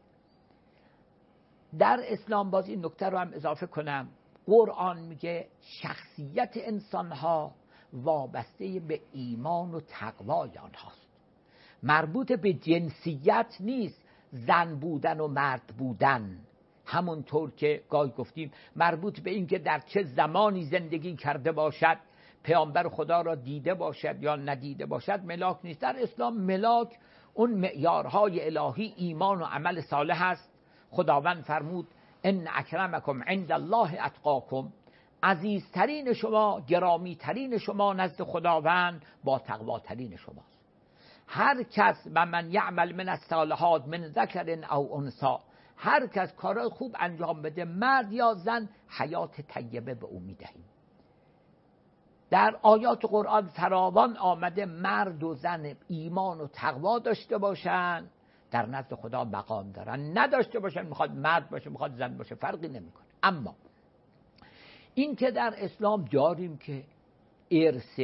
در اسلام باز این نکته رو هم اضافه کنم، قرآن میگه شخصیت انسانها وابسته به ایمان و تقوای آنهاست، مربوط به جنسیت نیست، زن بودن و مرد بودن. همونطور که گاهی گفتیم مربوط به این که در چه زمانی زندگی کرده باشد، پیامبر خدا را دیده باشد یا ندیده باشد ملاک نیست. در اسلام ملاک اون معیارهای الهی ایمان و عمل صالح است. خداوند فرمود ان اکرمکم عند الله اتقاکم، عزیزترین شما، گرامیترین شما نزد خداوند با تقواترین شماست. هر کس و من یعمل من الصالحات من ذکر او انثی، هر کس کارای خوب انجام بده، مرد یا زن، حیات طیبه به او میدهیم. در آیات قرآن فراوان آمده مرد و زن ایمان و تقوا داشته باشن، در نزد خدا مقام دارن. نداشته باشن، میخواد مرد باشه میخواد زن باشه فرقی نمیکنه. اما این که در اسلام داریم که ارث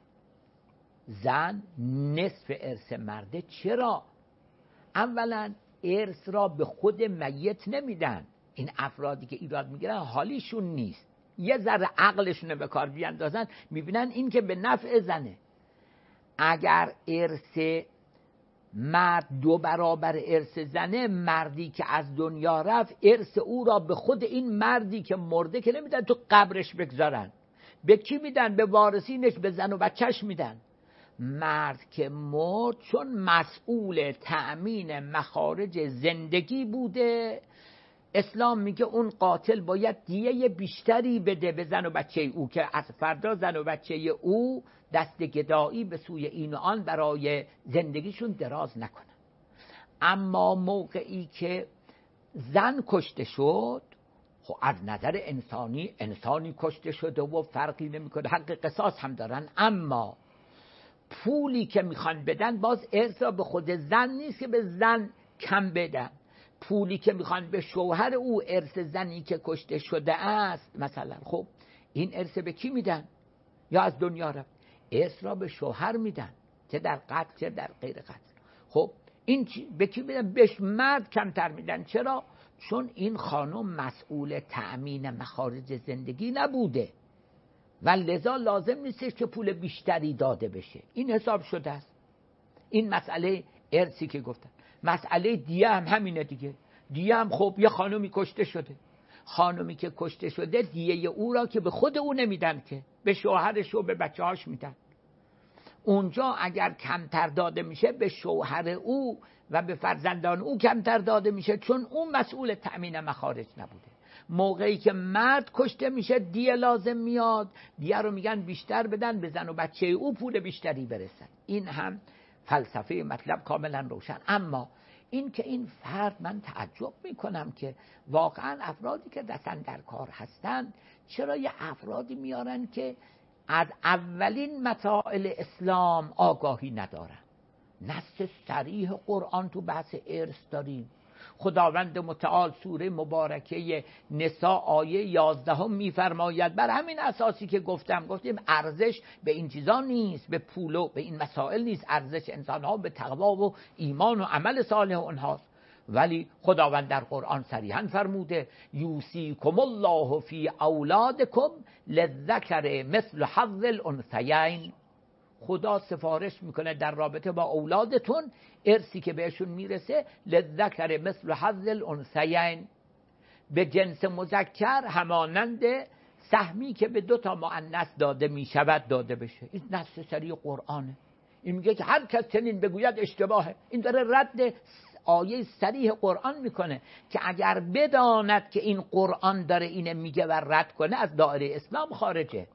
زن نصف ارث مرده. چرا؟ اولا ارث را به خود میت نمیدن. این افرادی که ایراد میگیرن حالیشون نیست، یه ذره عقلشون رو به کار بیاندازن میبینن این که به نفع زنه. اگر ارث مرد 2 برابر ارث زنه، مردی که از دنیا رفت ارث او را به خود این مردی که مرده که نمیدن تو قبرش بگذارن. به کی میدن؟ به وارثینش، به زن و بچهش میدن. مرد که مرد چون مسئول تأمین مخارج زندگی بوده، اسلام میگه اون قاتل باید دیه بیشتری بده به زن و بچه او که از فردا زن و بچه او دست گدایی به سوی این و آن برای زندگیشون دراز نکنن. اما موقعی که زن کشته شد، خب از نظر انسانی کشته شده و فرقی نمیکنه، حق قصاص هم دارن، اما پولی که میخوان بدن باز ارث را به خود زن نیست که به زن کم بدن. پولی که میخوان به شوهر او، ارث زنی که کشته شده است مثلا، خب این ارث به کی میدن؟ یا از دنیا رفت، ارث را به شوهر میدن، چه در قتل چه در غیر قتل. خب این به کی میدن؟ بهش مرد کمتر میدن. چرا؟ چون این خانم مسئول تأمین مخارج زندگی نبوده و لذا لازم نیستش که پول بیشتری داده بشه. این حساب شده است. این مسئله ارثی که گفتن. مسئله دیه هم همینه دیگه. دیه هم خب یه خانومی کشته شده، خانومی که کشته شده دیه او را که به خود او نمیدن، که به شوهرش و به بچه‌هاش میدن. اونجا اگر کمتر داده میشه به شوهر او و به فرزندان او کمتر داده میشه، چون اون مسئول تأمین مخارج نبوده. موقعی که مرد کشته میشه دیه لازم میاد، دیه رو میگن بیشتر بدن به زن و بچه او پول بیشتری برسن. این هم فلسفه مطلب کاملا روشن. اما این که این فرد، من تعجب میکنم که واقعا افرادی که دستن در کار هستن چرا یه افرادی میارن که از اولین مسائل اسلام آگاهی ندارن. نص صریح قرآن تو بحث ارث داریم. خداوند متعال سوره مبارکه نساء آیه 11 میفرماید بر همین اساسی که گفتیم ارزش به این چیزا نیست، به پول و به این مسائل نیست، ارزش انسانها به تقوا و ایمان و عمل صالح اونهاست. ولی خداوند در قرآن صریحا فرموده یوصیکم الله فی اولادکم للذکر مثل حظ الانثیین. خدا سفارش میکنه در رابطه با اولادتون ارثی که بهشون میرسه للذکر مثل حظ الانثیین، به جنس مذکر همانند سهمی که به 2 مؤنث داده میشود داده بشه. این نص صریح قرآنه. این میگه که هر کس چنین بگوید اشتباهه. این داره رد آیه صریح قرآن میکنه که اگر بداند که این قرآن داره اینه میگه و رد کنه از دایره اسلام خارجه.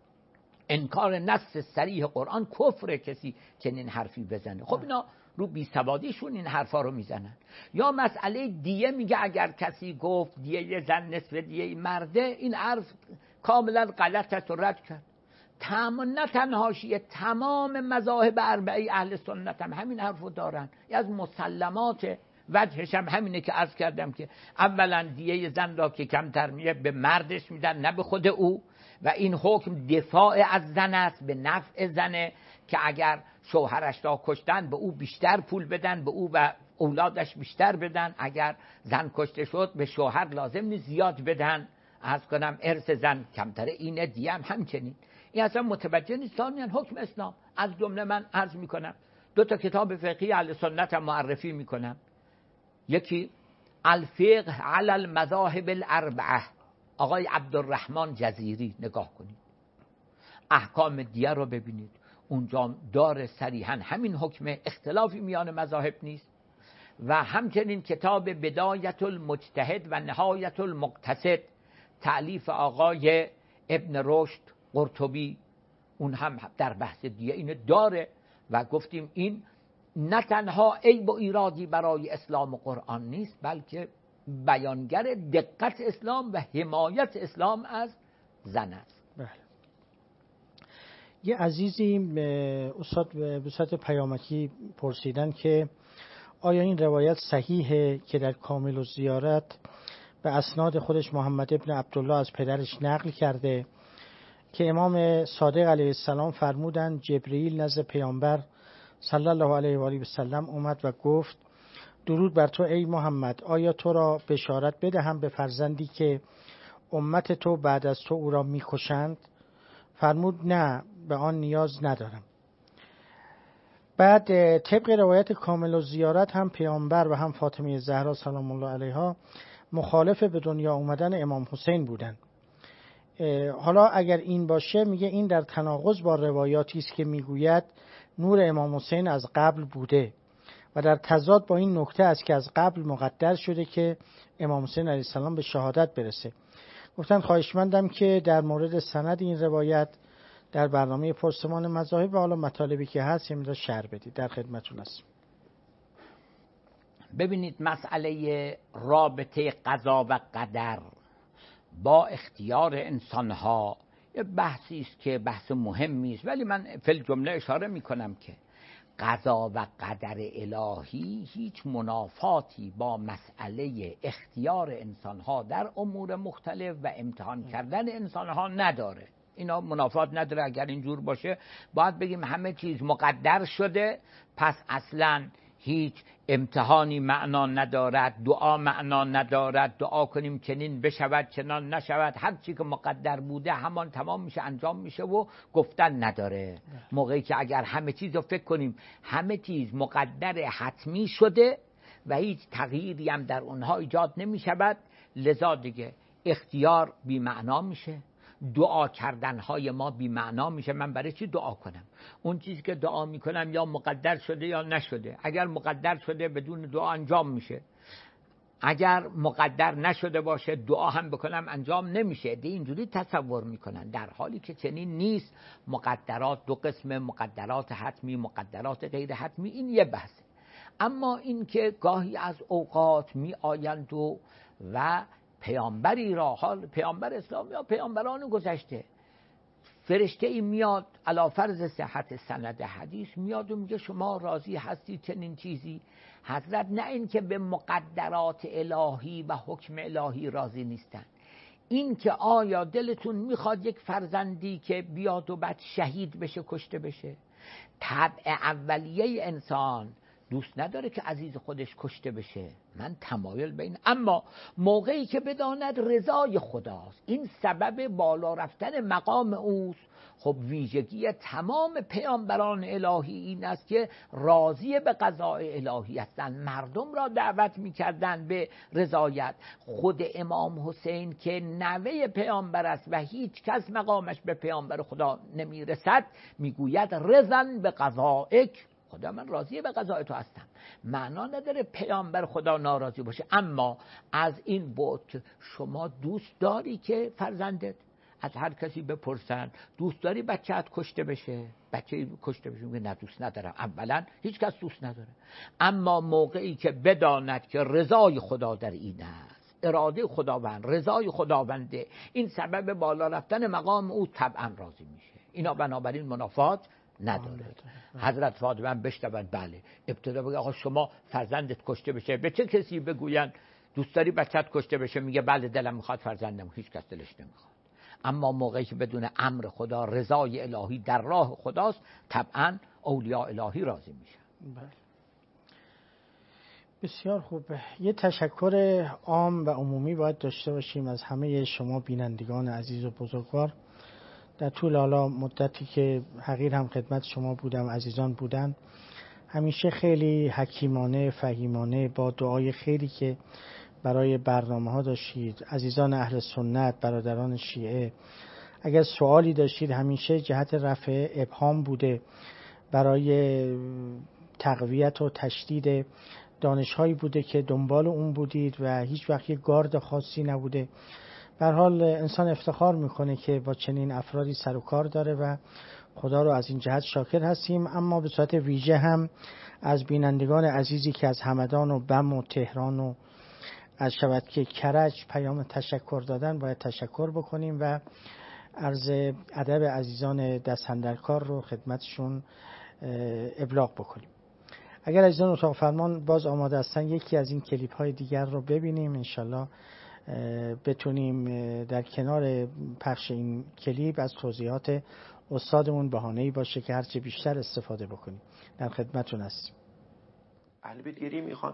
انکار نص صریح قرآن کفره کسی چنین حرفی بزنه. خب اینا رو بیسوادیشون این حرفا رو میزنن. یا مسئله دیه، میگه اگر کسی گفت دیه زن نصف دیه مرده، این حرف کاملا غلط است و رد کرد. نه تنها شیعه، تمام مذاهب اربعه اهل سنت هم همین حرفو دارن. از مسلمات وجهش هم همینه که عرض کردم که اولا دیه زن را که کمتر میشه به مردش میدن نه به خود او، و این حکم دفاع از زن است، به نفع زنه که اگر شوهرش را کشتن به او بیشتر پول بدن، به او و اولادش بیشتر بدن. اگر زن کشته شد به شوهر لازم نیست زیاد بدن. عرض کنم ارث زن کمتره، اینه دیه هم همچنین. این اصلا متوجه نیستن حکم اسلام. از جمله من عرض میکنم 2 کتاب فقهی اهل سنت هم معرفی میکنم. یکی الفقه علی المذاهب الاربعه، آقای عبدالرحمن جزیری، نگاه کنید احکام دیه رو ببینید، اونجا داره صریحا همین حکم، اختلافی میان مذاهب نیست. و همچنین کتاب بدایت المجتهد و نهایت المقتصد، تألیف آقای ابن رشد قرطبی، اون هم در بحث دیه اینو داره. و گفتیم این نه تنها عیب و ایرادی برای اسلام و قرآن نیست، بلکه بیانگر دقت اسلام و حمایت اسلام از زن است. بله. یه عزیزی استاد به صورت پیامکی پرسیدن که آیا این روایت صحیحه که در کامل الزیارت به اسناد خودش محمد ابن عبدالله از پدرش نقل کرده که امام صادق علیه السلام فرمودند جبرئیل نزد پیامبر صلی الله علیه و آله و سلم اومد و گفت درود بر تو ای محمد، آیا تو را بشارت بدهم به فرزندی که امت تو بعد از تو او را میکشند؟ فرمود نه، به آن نیاز ندارم. بعد طبق روایت کامل الزیارت هم پیامبر و هم فاطمه زهرا سلام الله علیها مخالف به دنیا اومدن امام حسین بودند. حالا اگر این باشه میگه این در تناقض با روایاتی است که میگوید نور امام حسین از قبل بوده و در تضاد با این نکته است که از قبل مقدر شده که امام حسین علیه السلام به شهادت برسه. گفتن خواهشمندم که در مورد سند این روایت در برنامه پرسمان مذاهب و حالا مطالبی که هست یه شرح بدید. در خدمتتون هستم. ببینید مسئله رابطه قضا و قدر با اختیار انسانها یه بحثی است که بحث مهمی است، ولی من فی الجمله اشاره میکنم که قضا و قدر الهی هیچ منافاتی با مسئله اختیار انسانها در امور مختلف و امتحان کردن انسانها نداره. اینا منافات نداره. اگر اینجور باشه باید بگیم همه چیز مقدر شده، پس اصلاً هیچ امتحانی معنا ندارد، دعا معنا ندارد، دعا کنیم چنین بشود چنان نشود، هر چی که مقدر بوده همان تمام میشه، انجام میشه و گفتن نداره. موقعی که اگر همه چیز رو فکر کنیم همه چیز مقدر حتمی شده و هیچ تغییری هم در اونها ایجاد نمیشود، لذا دیگه اختیار بی معنا میشه دعا کردنهای ما بی معنا میشه. من برای چی دعا کنم؟ اون چیزی که دعا میکنم یا مقدر شده یا نشده. اگر مقدر شده بدون دعا انجام میشه، اگر مقدر نشده باشه دعا هم بکنم انجام نمیشه. دی اینجوری تصور میکنن، در حالی که چنین نیست. مقدرات دو قسم، مقدرات حتمی، مقدرات غیر حتمی، این یه بحثه. اما این که گاهی از اوقات می آیند و پیامبری را، حال پیامبر اسلام یا پیامبران گذشته، فرشته ای میاد علی فرض صحت سند حدیث میاد و میگه شما راضی هستی چنین چیزی؟ حضرت نه این که به مقدرات الهی و حکم الهی راضی نیستن، این که آیا دلتون میخواد یک فرزندی که بیاد و بعد شهید بشه، کشته بشه؟ طبع اولیه انسان دوست نداره که عزیز خودش کشته بشه. من تمایل به این، اما موقعی که بداند رضای خداست، این سبب بالا رفتن مقام اوست. خب ویژگی تمام پیامبران الهی این است که راضی به قضای الهی هستند. مردم را دعوت می‌کردند به رضایت. خود امام حسین که نوه پیامبر است و هیچ کس مقامش به پیامبر خدا نمی‌رسد، میگوید رضن به قضائک، خدا من راضی به قضای تو هستم. معنا نداره پیامبر خدا ناراضی باشه. اما از این بود که شما دوست داری که فرزندت، از هر کسی بپرسن دوست داری بچه‌ت کشته بشه؟ بچه کشته بشه میگه نه دوست ندارم. اولا هیچ کس دوست نداره، اما موقعی که بداند که رضای خدا در این است، اراده خداوند، رضای خداونده، این سبب بالا رفتن مقام او، طبعا راضی میشه. اینا بنابراین منافات نداره. حضرت فاطمه بشنوند بله، ابتدا بگه آقا شما فرزندت کشته بشه، به چه کسی بگوین دوست داری بچت کشته بشه؟ میگه بله دلم میخواد فرزندم، هیچ کس دلش نمیخواد. اما موقعی که بدون امر خدا، رضای الهی در راه خداست، طبعا اولیاء الهی راضی میشن. بله. بسیار خوب. یه تشکر عام و عمومی باید داشته باشیم از همه شما بینندگان عزیز و بزرگوار. در طول حالا مدتی که حقیر هم خدمت شما بودم، عزیزان بودن، همیشه خیلی حکیمانه، فهیمانه، با دعای خیلی که برای برنامه ها داشتید. عزیزان اهل سنت، برادران شیعه، اگر سوالی داشتید همیشه جهت رفع ابهام بوده، برای تقویت و تشدید دانش‌هایی بوده که دنبال اون بودید و هیچ وقت یک گارد خاصی نبوده. به هر حال انسان افتخار میکنه که با چنین افرادی سر و کار داره و خدا رو از این جهت شاکر هستیم. اما به صورت ویژه هم از بینندگان عزیزی که از همدان و بم و تهران و از شبکه کرج پیام تشکر دادن باید تشکر بکنیم و عرض ادب عزیزان دست‌اندرکار رو خدمتشون ابلاغ بکنیم. اگر عزیزان اتاق فرمان باز آماده هستن یکی از این کلیپ های دیگر رو ببینیم، انشالله بتونیم در کنار پخش این کلیپ از توضیحات استادمون بهانه‌ای باشه که هرچه بیشتر استفاده بکنیم. در خدمتتون هستیم. اهل بیت گریه میخوان.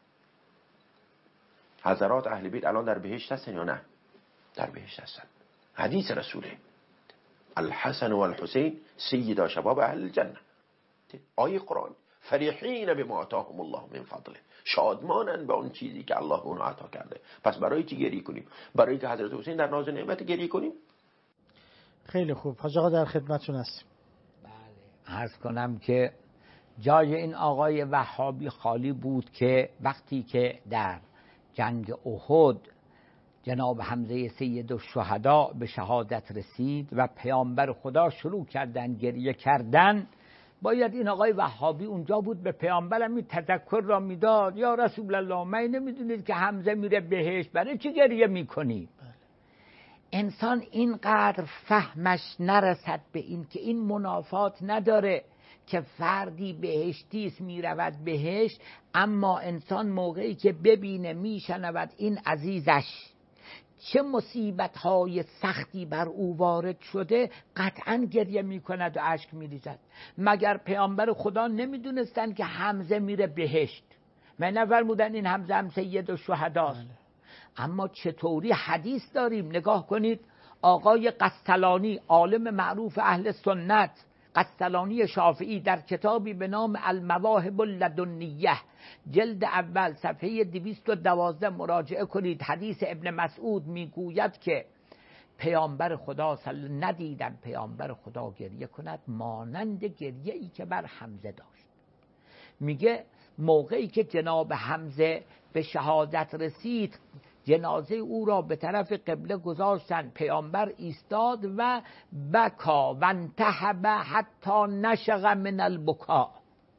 حضرات اهل بیت الان در بهشت هستن یا نه؟ در بهشت هستن. حدیث رسوله الحسن و الحسین سیدا شباب اهل الجنه. آیه قرآن فریحین بما آتاهم الله من فضله، شادمانن به اون چیزی که الله اونو عطا کرده. پس برای چی گریه کنیم؟ برای که حضرت حسین در ناز و نعمت گریه کنیم؟ خیلی خوب. حاج آقا در خدمتتون هستیم. بله، عرض کنم که جای این آقای وهابی خالی بود که وقتی که در جنگ احد جناب حمزه سید الشهدا به شهادت رسید و پیامبر خدا شروع کردن گریه کردن، باید این آقای وهابی اونجا بود به پیامبرم این تذکر را میداد، یا رسول الله من نمیدونید که حمزه میره بهشت، برای چی گریه میکنی؟ انسان اینقدر فهمش نرسد به این که این منافات نداره که فردی بهشتیست میرود بهشت، اما انسان موقعی که ببینه میشنود این عزیزش چه مصیبت‌های سختی بر او وارد شده، قطعاً گریه می‌کند و اشک می‌ریزد. مگر پیامبر خدا نمی‌دونستن که حمزه میره بهشت؟ من نفرمودن این حمزه هم سید الشهداست؟ اما چطوری حدیث داریم. نگاه کنید آقای قسطلانی، عالم معروف اهل سنت، قسطلانی شافعی، در کتابی به نام المواهب اللدنیه جلد اول صفحه 212 مراجعه کنید. حدیث ابن مسعود میگوید که پیامبر خدا ندیدم پیامبر خدا گریه کند مانند گریه ای که بر حمزه داشت. میگه موقعی که جناب حمزه به شهادت رسید، جنازه او را به طرف قبله گذاشتن، پیامبر ایستاد و بکا و انتحب حتی نشغ من البکا.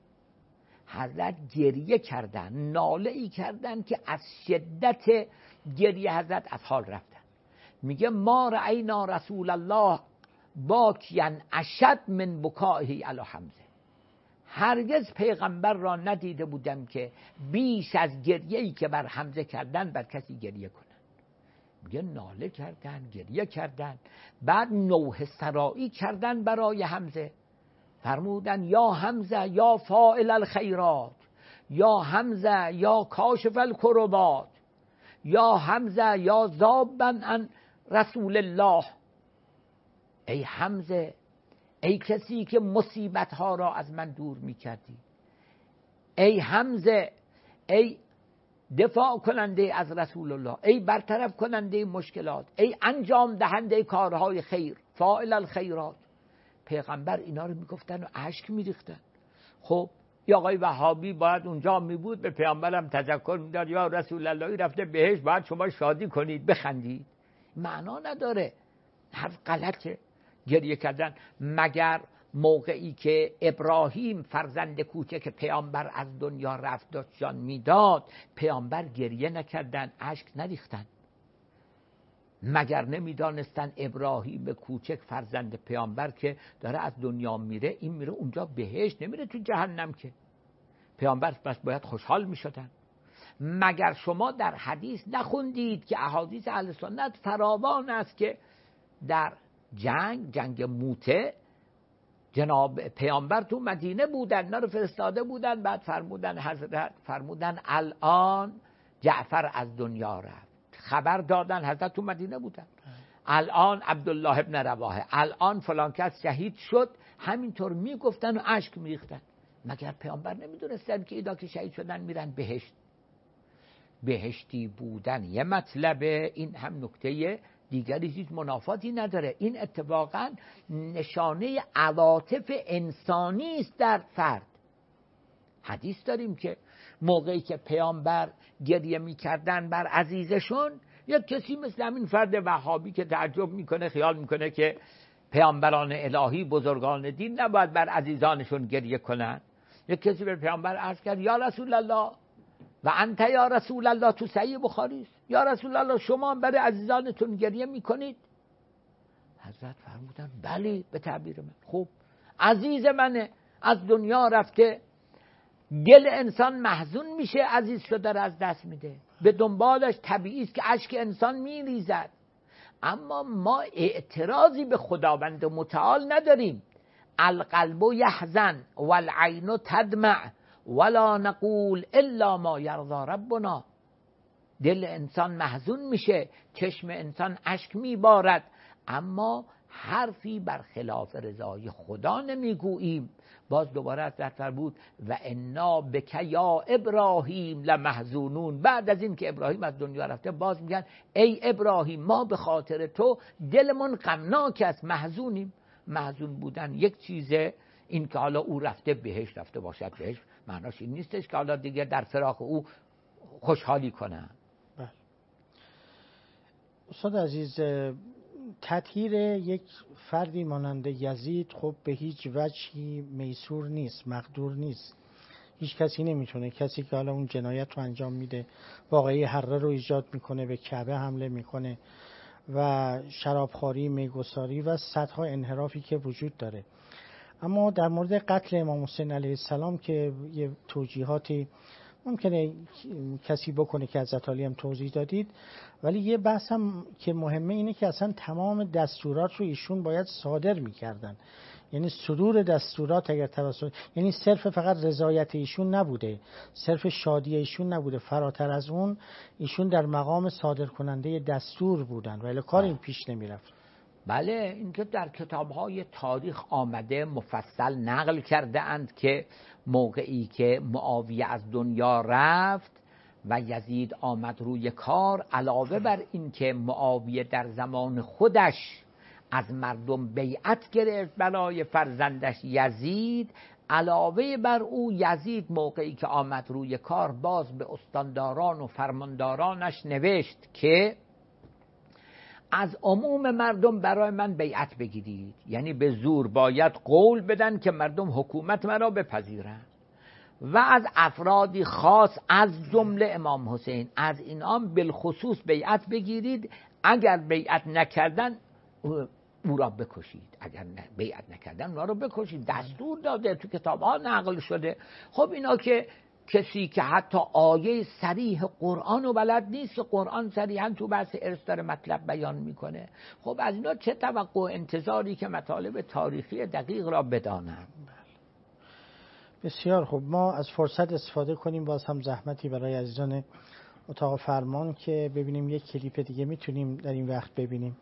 حضرت گریه کردن، ناله ای کردن که از شدت گریه حضرت از حال رفتن. میگه ما رأینا رسول الله باکیا اشد من بکائه علی حمزه. هرگز پیغمبر را ندیده بودم که بیش از گریه‌ای که بر حمزه کردن بر کسی گریه کنن. میگه ناله کردن، گریه کردن، بعد نوح سرایی کردن برای حمزه. فرمودن یا حمزه یا فاعل الخیرات، یا حمزه یا کاشف الکربات، یا حمزه یا ذابا عن رسول الله. ای حمزه، ای کسی که مصیبت ها را از من دور می کردی، ای حمزه، ای دفاع کننده از رسول الله، ای برطرف کننده مشکلات، ای انجام دهنده کارهای خیر، فاعل الخیرات. پیغمبر اینا رو میگفتن و اشک میریختن. خب یا آقای وهابی باید اونجا می بود، به پیامبرم تذکر میداد یا رسول الله رفته بهشت، باید شما شادی کنید بخندید. معنا نداره، حرف غلطه. گریه کردن مگر موقعی که ابراهیم فرزند کوچک پیامبر از دنیا رفت داشت جان میداد، پیامبر گریه نکردن، اشک نریختن؟ مگر نمیدانستن ابراهیم کوچک فرزند پیامبر که داره از دنیا میره، این میره اونجا بهشت، نمیره تو جهنم که؟ پیامبر بس باید خوشحال میشدن. مگر شما در حدیث نخوندید که احادیث اهل سنت فراوان است که در جنگ موته جناب پیامبر تو مدینه بودن، اینا رو فرستاده بودن، بعد فرمودن الان جعفر از دنیا رفت. خبر دادن، حضرت تو مدینه بودن، الان عبدالله ابن رواحه، الان فلان کس شهید شد. همینطور میگفتن و اشک میریختن. مگر پیامبر نمیدونستن که اینا که شهید شدن میرن بهشت؟ بهشتی بودن یه مطلبه، این هم نکته دیگری، هیچ منافاتی نداره. این اتفاقا نشانه عواطف انسانی است در فرد. حدیث داریم که موقعی که پیامبر گریه میکردن بر عزیزشون، یک کسی مثل همین فرد وهابی که تعجب میکنه، خیال میکنه که پیامبران الهی بزرگان دین نباید بر عزیزانشون گریه کنن، یک کسی به پیامبر عرض کرد یا رسول الله و انت یا رسول الله، تو صحیح بخاری است، یا رسول الله شما برای عزیزانتون گریه میکنید؟ حضرت فرمودن بله، به تعبیر من. خب عزیز منه، از دنیا رفته، دل انسان محزون میشه، عزیز شده از دست میده، به دنبالش طبیعی است که اشک انسان میریزد. اما ما اعتراضی به خداوند متعال نداریم. القلب یحزن والعین تدمع ولا نقول الا ما یرضی ربنا. دل انسان محزون میشه، چشم انسان اشک میبارد، اما حرفی بر خلاف رضای خدا نمیگوییم. باز دوباره از در بود و انا بک یا ابراهیم لمحزونون. بعد از این که ابراهیم از دنیا رفته باز میگن ای ابراهیم ما به خاطر تو دلمون غمناک است، محزونیم. محزون بودن یک چیزه، این که حالا او رفته بهشت، رفته باشد بهشت، معناش این نیستش که حالا دیگه در فراق او خوشحالی کنن. بله. استاد عزیز، تطهیر یک فردی مانند یزید خب به هیچ وجهی میسور نیست، مقدور نیست. هیچ کسی نمیتونه، کسی که حالا اون جنایت رو انجام میده، واقعی حره رو ایجاد میکنه، به کعبه حمله میکنه و شرابخواری، میگساری و صدها انحرافی که وجود داره. اما در مورد قتل امام حسین علیه السلام که یه توجیهاتی ممکنه کسی بکنه که حضرت علی هم توضیح دادید، ولی یه بحث هم که مهمه اینه که اصلا تمام دستورات رو ایشون باید صادر میکردن. یعنی صدور دستورات اگر توسط، یعنی صرف فقط رضایت ایشون نبوده، صرف شادی ایشون نبوده، فراتر از اون ایشون در مقام صادر کننده دستور بودن و الی کار این پیش نمیرفت. بله، اینکه در کتاب‌های تاریخ آمده مفصل نقل کرده اند که موقعی که معاویه از دنیا رفت، و یزید آمد روی کار. علاوه بر این که معاویه در زمان خودش از مردم بیعت گرفت برای فرزندش یزید، علاوه بر او یزید موقعی که آمد روی کار باز به استانداران و فرماندارانش نوشت که از عموم مردم برای من بیعت بگیرید، یعنی به زور باید قول بدن که مردم حکومت مرا بپذیرند، و از افرادی خاص از جمله امام حسین از اینها بالخصوص بیعت بگیرید، اگر بیعت نکردن او را بکشید، اگر بیعت نکردن اونا رو بکشید. دستور داده، تو کتاب ها نقل شده. خب اینا که کسی که حتی آیه صریح قرآن رو بلد نیست، قرآن صریحا تو بحث ارث داره مطلب بیان میکنه، خب از اینا چه توقع انتظاری که مطالب تاریخی دقیق را بدانند. بسیار خوب، ما از فرصت استفاده کنیم، باز هم زحمتی برای عزیزان اتاق فرمان که ببینیم یک کلیپ دیگه میتونیم در این وقت ببینیم.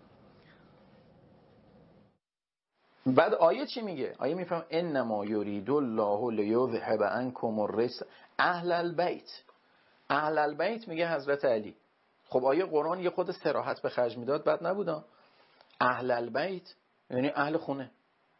بعد آیه چی میگه؟ آیه میفهم انما یرید الله لیذهب عنکم الرجس اهل البیت. اهل البیت میگه حضرت علی. خب آیه قرآن یه خود صراحت به خرج میداد، بد نبودا. اهل البیت یعنی اهل خونه.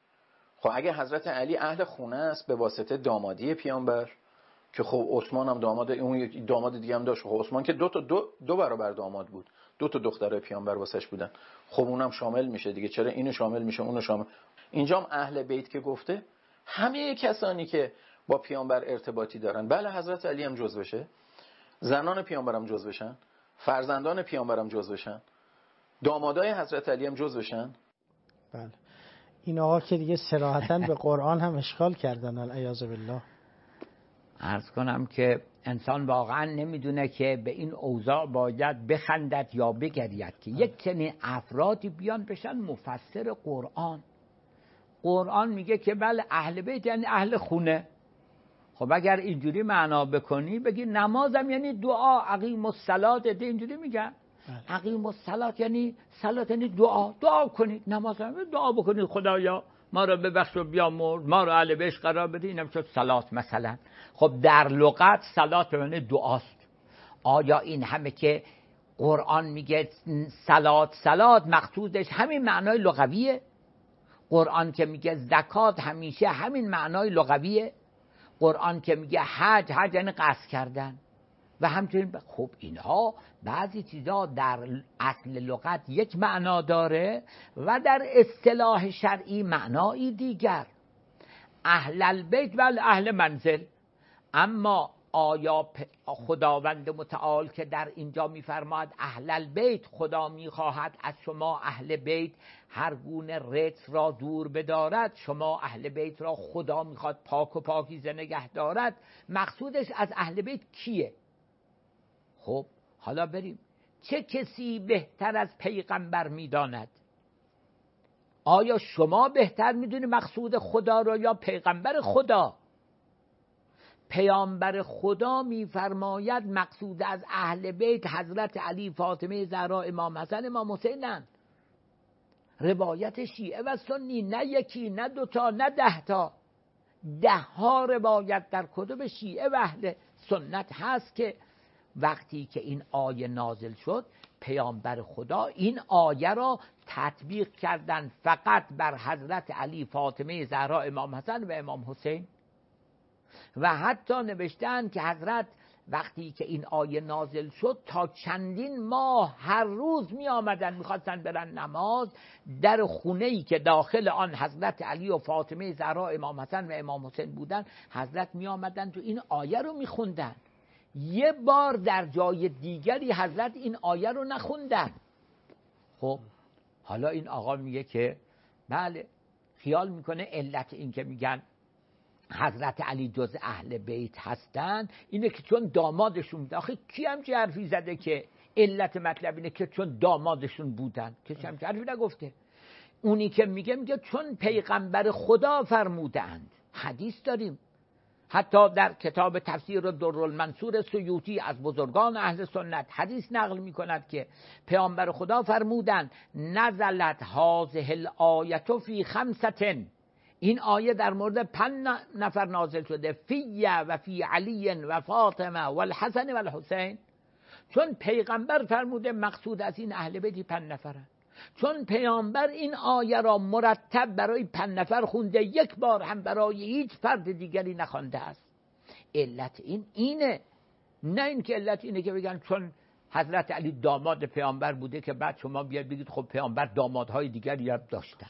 خب اگه حضرت علی اهل خونه است به واسطه دامادی پیامبر، که خب عثمان هم داماد، اون داماد دیگه هم داشت، خب عثمان که دو برابر داماد بود، 2 تا دختر پیامبر واسش بودن، خب اونم شامل میشه دیگه. چرا اینو شامل میشه اونو شامل؟ اینجام اهل بیت که گفته همه کسانی که با پیامبر ارتباطی دارن، بله حضرت علی هم جزو بشه، زنان پیامبر هم جزو بشن، فرزندان پیامبر هم جزو بشن، دامادای حضرت علی هم جزو بشن. بله این آقا که دیگه صراحتاً به قرآن هم اشکال کردن، العیاذ بالله. عرض کنم که انسان واقعا نمیدونه که به این اوضاع باید بخندد یا بگرید که یک چنین افرادی بیان بشن مفسر قرآن. قرآن میگه که بله اهل بیت یعنی اهل خونه. خب اگر اینجوری معنا بکنی بگی نمازم یعنی دعا، اقیم الصلاة، اینجوری میگن اقیم الصلاة یعنی صلات یعنی دعا کنید، نمازم دعا بکنید خدایا ما را ببخش و بیامرز، ما را اهل بیت قرار بده، اینم شد صلات مثلا. خب در لغت صلات یعنی دعاست. آیا این همه که قرآن میگه صلات مقصودش همین معنای لغویه؟ قرآن که میگه زکات همیشه همین معنای لغویه؟ قرآن که میگه حج یعنی قصد کردن و همچنین خب اینها بعضی چیزا در اصل لغت یک معنا داره و در اصطلاح شرعی معنایی دیگر. اهل البیت و اهل منزل. اما آیا خداوند متعال که در اینجا میفرماد اهل البیت، خدا میخواهد از شما اهل بیت هر گونه رجس را دور بدارد، شما اهل بیت را خدا میخواد پاک و پاکیزه نگه دارد، مقصودش از اهل بیت کیه؟ خب حالا بریم، چه کسی بهتر از پیغمبر میداند؟ آیا شما بهتر میدونی مقصود خدا را یا پیغمبر خدا؟ پیامبر خدا میفرماید مقصود از اهل بیت حضرت علی، فاطمه زهرا، امام حسن، امام حسینند. روایت شیعه و سنی، نه یکی نه 2 تا نه 10 تا، 10 ها روایت در کتب شیعه و اهل سنت هست که وقتی که این آیه نازل شد پیامبر خدا این آیه را تطبیق کردن فقط بر حضرت علی، فاطمه زهرا، امام حسن و امام حسین. و حتی نوشتن که حضرت وقتی که این آیه نازل شد تا چندین ماه هر روز می آمدن، می خواستن برن نماز، در خونه‌ای که داخل آن حضرت علی و فاطمه زهرا، امام حسن و امام حسین بودن، حضرت می آمدن تو این آیه رو می خوندن. یه بار در جای دیگری حضرت این آیه رو نخوندن. خب حالا این آقا میگه که بله، خیال میکنه علت این که میگن حضرت علی جز اهل بیت هستن اینه که چون دامادشون بود. آخه کی همچه حرفی زده که علت مطلب اینه که چون دامادشون بودن؟ کسی همچه حرفی نگفته. اونی که میگه چون پیغمبر خدا فرمودند. حدیث داریم، حتی در کتاب تفسیر درالمنصور سیوطی از بزرگان اهل سنت حدیث نقل میکند که پیامبر خدا فرمودند نزلت هذه الآیه فی 5، این آیه در مورد 5 نفر نازل شده، فی و فی علی و فاطمه و الحسن و الحسین. چون پیغمبر فرموده مقصود از این اهل بیت 5 نفرن، چون پیامبر این آیه را مرتب برای 5 نفر خونده، یک بار هم برای هیچ فرد دیگری نخوانده است. علت اینه، نه این که علت اینه که بگن چون حضرت علی داماد پیامبر بوده که بعد شما بیاد بگید خب پیامبر دامادهای دیگری هم داشتن.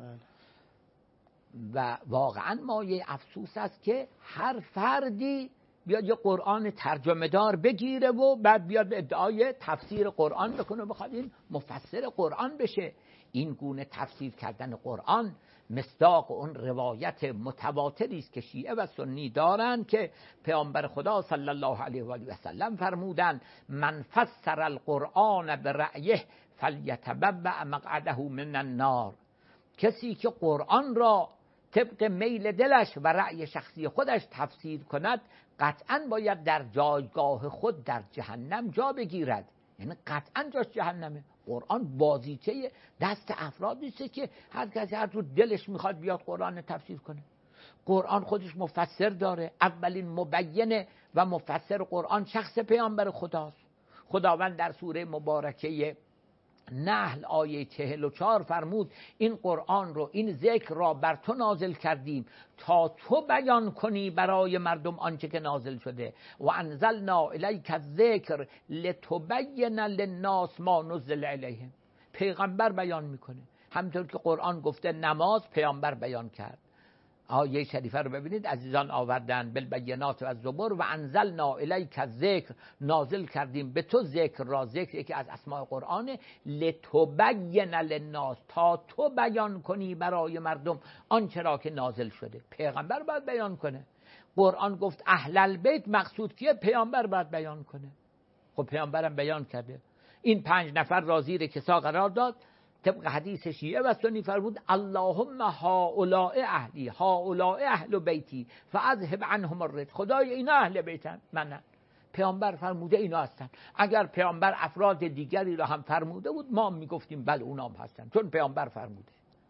و واقعا مایه افسوس است که هر فردی بیاد یه قرآن ترجمه دار بگیره و بعد بیاد ادعای تفسیر قرآن بکنه، بخواد این مفسر قرآن بشه. این گونه تفسیر کردن قرآن مصداق اون روایت متواتری است که شیعه و سنی دارن که پیامبر خدا صلی الله علیه و آله و سلم فرمودند من فسر القرآن برأیه فلیتبوأ مقعده من النار. کسی که قرآن را طبق میل دلش و رأی شخصی خودش تفسیر کند قطعا باید در جایگاه خود در جهنم جا بگیرد، یعنی قطعا جاش جهنمه. قرآن بازیچه دست افرادی است که هر کسی هر جور دلش میخواد بیاد قرآن تفسیر کنه. قرآن خودش مفسر داره. اولین مبین و مفسر قرآن شخص پیامبر خداست. خداوند در سوره مبارکه نحل آیه 44 فرمود این قرآن رو، این ذکر را بر تو نازل کردیم تا تو بیان کنی برای مردم آنچه که نازل شده. و انزلنا الیک الذکر لتبین للناس ما نزل الیهم. پیغمبر بیان میکنه، همطور که قرآن گفته نماز پیامبر بیان کرد. آیه شریفه رو ببینید، عزیزان آوردن بالبینات و الزبر و انزلنا الیک الذکر، نازل کردیم به تو ذکر را. ذکر یکی از اسماء قرآن. لتبین للناس، تا تو بیان کنی برای مردم آنچه را که نازل شده. پیغمبر باید بیان کنه. قرآن گفت اهل البیت مقصود کیه؟ پیامبر باید بیان کنه. خب پیامبرم بیان کرده. این 5 نفر را زیر کسا قرار داد. طبق حدیث شیعه و سنی فرمود اللهم هؤلاء اهلی، هؤلاء اهل بیتی فاذهب عنهم الرجس. خدای اینا اهل بیتن، منن. پیامبر فرموده اینا هستن. اگر پیامبر افراد دیگری را هم فرموده بود ما میگفتیم بله اونا هم هستن، چون پیامبر فرموده.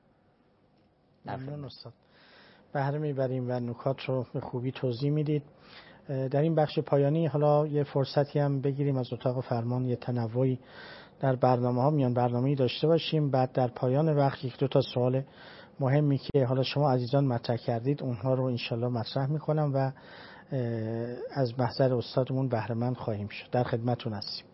ممنون استاد، بهره میبریم و نکات رو به خوبی توضیح میدید. در این بخش پایانی حالا یه فرصتی هم بگیریم از اتاق فرمان، یه تنوعی در برنامه ها میان برنامه‌ای داشته باشیم. بعد در پایان وقت 1-2 تا سوال مهمی که حالا شما عزیزان مطرح کردید اونها رو انشالله مطرح میکنم و از محضر استادمون بهره مند خواهیم شد. در خدمتون هستیم.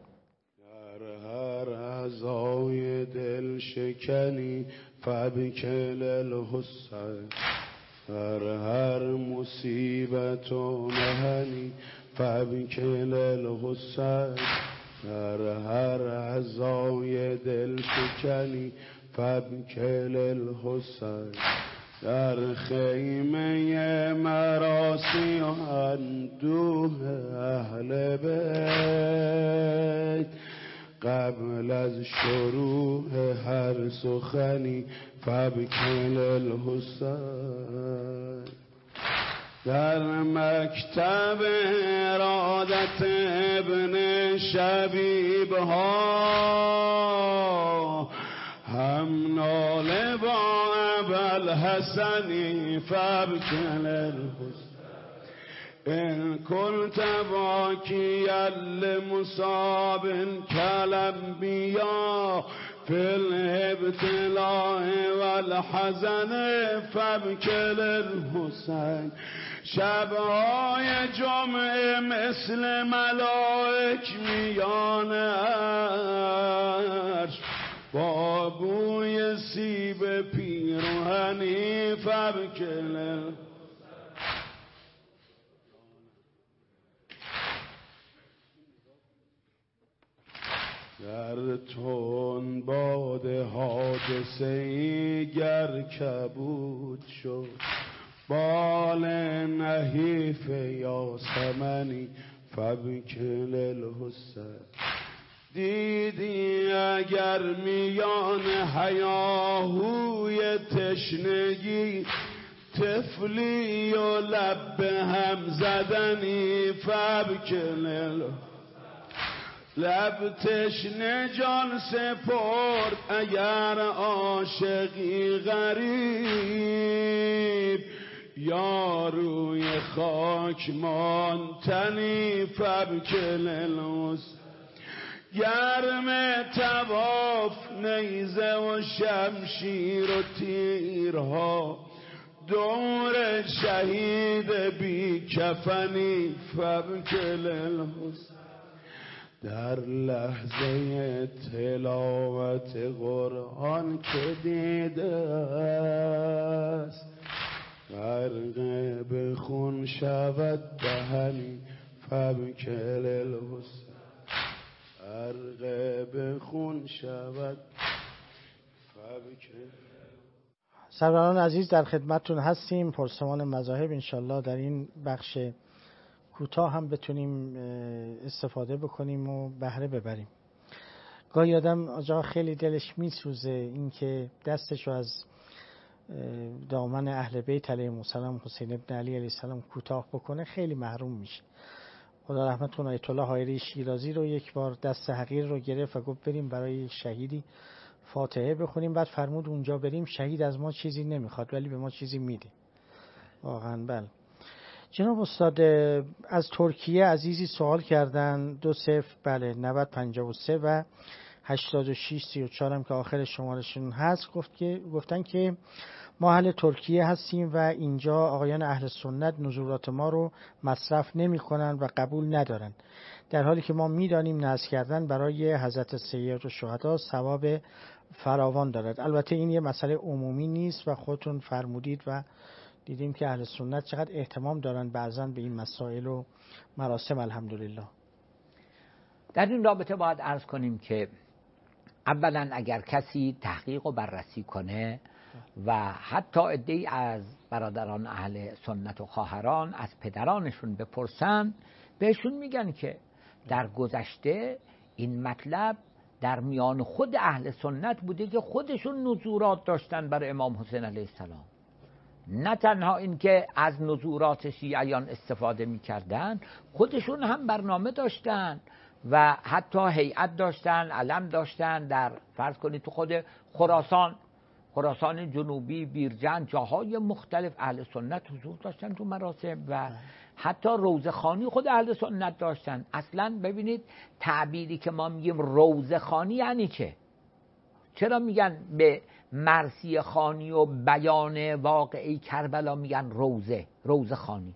در هر اعضای دل شکنی فبکل الحسین، در هر مصیبت و مهنی فبکل الحسین، در هر اعضای دل شکنی فبکل الحسین، در خیمه مراسی و اندوه اهل بیت قبل از شروع هر سخنی فبکل الحسین، در مکتب ارادت ابن شبیب ها هم ناله با ابوالحسنی فبکل الحسین، ان کنت باکیا لمصاب کالانبیا فی الابتلاء والحزن فبکل الحسین، شبهای جمعه مثل ملائک میان عرش با بوی سیب پیراهنی فبکل الحسین، در تون باد حادثه گر کبود شد بال نحیف یاسمنی فبکل الحسین، دیدی اگر میان هیاهوی تشنگی طفلی و لب هم زدنی فبکل الحسین، لب تشنه جان سپرد اگر عاشقی غریب، یا روی خاک ماندنی فبکل الوس. گرم طواف نیزه و شمشیر و تیرها، دور شهید بی کفنی فبکل الوس. در لحظه تلاوت قرآن که دیده است، غرق به خون شود دهنی فبکل الوس. غرق به خون شود فبکل. سروران عزیز در خدمتتون هستیم. پرسمان مذاهب انشالله در این بخش کوتاه هم بتونیم استفاده بکنیم و بهره ببریم. گاهی آدم آجا خیلی دلش میسوزه این که دستشو از دامن اهل بیت علیهم السلام، حسین ابن علی علیه السلام کوتاه بکنه، خیلی محروم میشه. خدا رحمت کنه آیت الله حایری شیرازی رو یک بار دست حقیر رو گرفت و گفت بریم برای شهیدی فاتحه بخونیم. بعد فرمود اونجا بریم شهید از ما چیزی نمیخواد ولی به ما چیزی میده. واقعا بله. جناب استاد از ترکیه عزیزی سوال کردن 20 بله 9053 و 8634 هم که آخر شمارشون هست. گفتن که ما اهل ترکیه هستیم و اینجا آقایان اهل سنت نزولات ما رو مصرف نمی کنن و قبول ندارن، در حالی که ما میدانیم نذر کردن برای حضرت سید الشهدا ثواب فراوان دارد. البته این یه مسئله عمومی نیست و خودتون فرمودید و دیدیم که اهل سنت چقدر اهتمام دارن بعضا به این مسائل و مراسم. الحمدلله. در این رابطه باید عرض کنیم که اولا اگر کسی تحقیق و بررسی کنه و حتی عده‌ای از برادران اهل سنت و خواهران از پدرانشون بپرسن، بهشون میگن که در گذشته این مطلب در میان خود اهل سنت بوده که خودشون نزورات داشتن برای امام حسین علیه السلام. نه تنها این که از نزورات شیعیان استفاده میکردن، خودشون هم برنامه داشتن و حتی هیئت داشتن، علم داشتن. در فرض کنید تو خود خراسان جنوبی، بیرجند، جاهای مختلف اهل سنت حضور داشتن تو مراسم و حتی روزخوانی خود اهل سنت داشتن. اصلا ببینید تعبیری که ما میگیم روزخوانی یعنی چه؟ چرا میگن به مرثیه خوانی و بیان واقعه کربلا میگن روزخوانی؟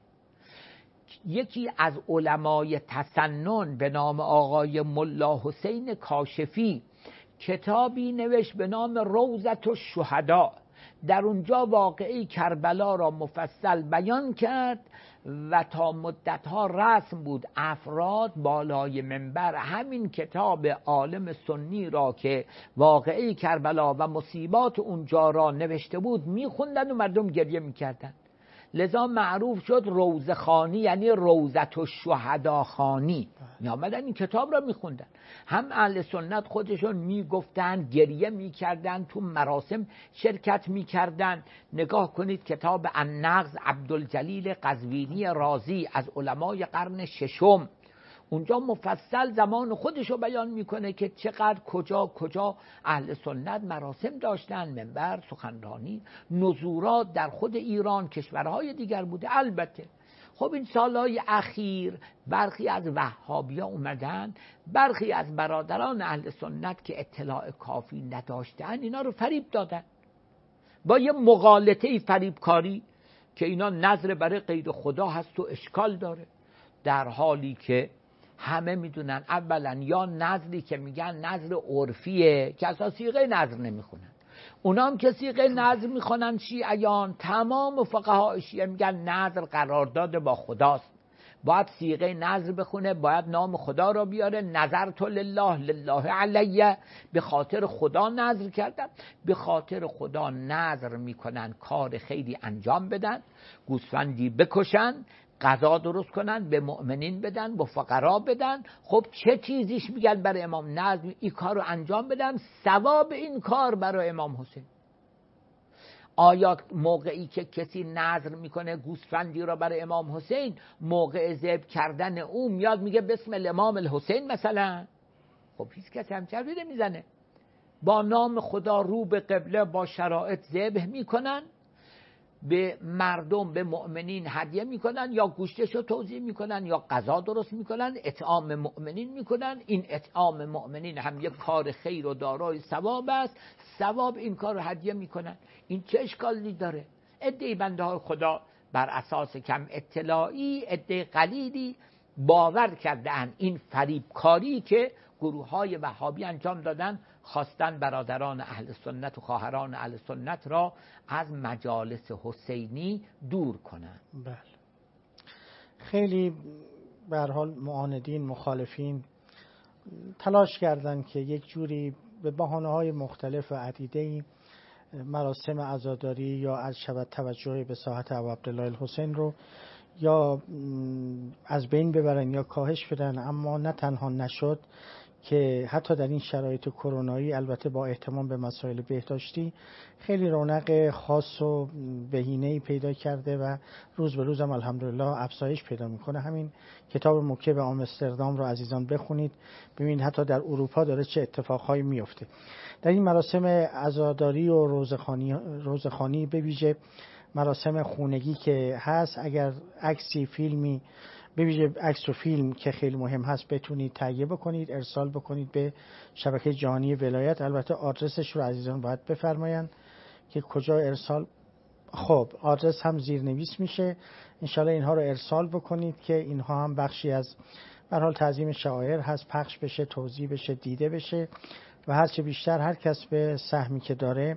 یکی از علمای تسنن به نام آقای ملا حسین کاشفی کتابی نوشت به نام روضة الشهدا. در اونجا واقعه کربلا را مفصل بیان کرد و تا مدتها رسم بود افراد بالای منبر همین کتاب عالم سنی را که واقعه کربلا و مصیبات اونجا را نوشته بود میخوندن و مردم گریه میکردن. لذا معروف شد روزخوانی، یعنی روضة الشهدا خوانی. می آمدن این کتاب را میخوندن. هم اهل سنت خودشون میگفتن، گریه میکردن، تو مراسم شرکت میکردن. نگاه کنید کتاب النغز عبدالجلیل قزوینی رازی از علمای قرن ششم، اونجا مفصل زمان خودشو بیان میکنه که چقدر کجا اهل سنت مراسم داشتن، منبر، سخنرانی، نزورات در خود ایران، کشورهای دیگر بوده. البته خب این سالهای اخیر برخی از وهابیا اومدن، برخی از برادران اهل سنت که اطلاع کافی نداشتن اینا رو فریب دادن با یه مغالطه فریبکاری که اینا نظر برای غیر خدا هست و اشکال داره، در حالی که همه میدونن اولا یا نظری که میگن نظر عرفیه که اصلا صیغه نظر نمیخونن، اونا هم که صیغه نظر میخونن شیعیان، تمام فقها شیعه میگن نظر قرارداد با خداست، باید صیغه نظر بخونه، باید نام خدا را بیاره، نظرت لله علیه، به خاطر خدا نظر کردم. به خاطر خدا نظر میکنن کار خیلی انجام بدن، گوسفندی بکشن، غذا درست کنن، به مؤمنین بدن، به فقرا بدن. خب چه چیزیش میگن برای امام نظر این کار رو انجام بدن، ثواب این کار برای امام حسین. آیا موقعی که کسی نظر میکنه گوسفندی را برای امام حسین، موقع ذبح کردن او میاد میگه بسم الامام الحسین مثلا؟ خب هیچ کسی هم حرفی نمیزنه. با نام خدا رو به قبله با شرایط ذبح میکنن، به مردم به مؤمنین هدیه میکنن، یا گوشتشو توزیع میکنن یا غذا درست میکنن، اطعام مؤمنین میکنن. این اطعام مؤمنین هم یک کار خیر و دارای ثواب است، ثواب این کار رو هدیه میکنن. این چه اشکالی داره؟ عده بنده های خدا بر اساس کم اطلاعی، عده قلیلی باور کردن این فریبکاری که گروه های وهابی انجام دادن، خواستن برادران اهل سنت و خواهران اهل سنت را از مجالس حسینی دور کنند. بله. خیلی به هر حال معاندین، مخالفین تلاش کردند که یک جوری به بهانه‌های مختلف و عدیده‌ای مراسم عزاداری یا از شود توجه به ساحت ابو عبدالله الحسین رو یا از بین ببرن یا کاهش بدن، اما نه تنها نشد که حتی در این شرایط کرونایی البته با اهتمام به مسائل بهداشتی خیلی رونق خاص و بهینه‌ای پیدا کرده و روز به روز هم الحمدلله افزایش پیدا میکنه. همین کتاب مکتب آمستردام رو عزیزان بخونید، ببینید حتی در اروپا داره چه اتفاقهایی میفته. در این مراسم عزاداری و روزخوانی به ویژه مراسم خونگی که هست، اگر عکسی، فیلمی، به ویژه عکس و فیلم که خیلی مهم هست بتونید تهیه بکنید، ارسال بکنید به شبکه جهانی ولایت. البته آدرسش رو عزیزان باید بفرمایند که کجا ارسال. خب آدرس هم زیرنویس میشه، انشالله اینها رو ارسال بکنید که اینها هم بخشی از به هر حال تعظیم شعائر هست، پخش بشه، توزیع بشه، دیده بشه و هرچه بیشتر هر کس به سهمی که داره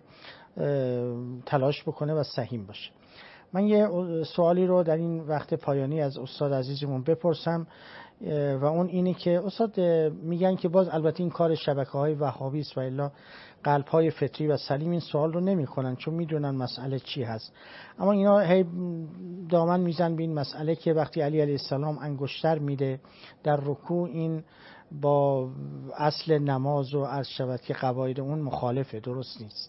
تلاش بکنه و سهیم باشه. من یه سوالی رو در این وقت پایانی از استاد عزیزمون بپرسم و اون اینه که استاد میگن که باز البته این کار شبکه‌های وهابی است و الا قلب‌های فطری و سلیم این سوال رو نمی‌کنن چون میدونن مسئله چی هست، اما اینا هی دامن میزن به این مسئله که وقتی علی علیه السلام انگشتر میده در رکوع این با اصل نماز و عرض شود که قواعد اون مخالفه، درست نیست.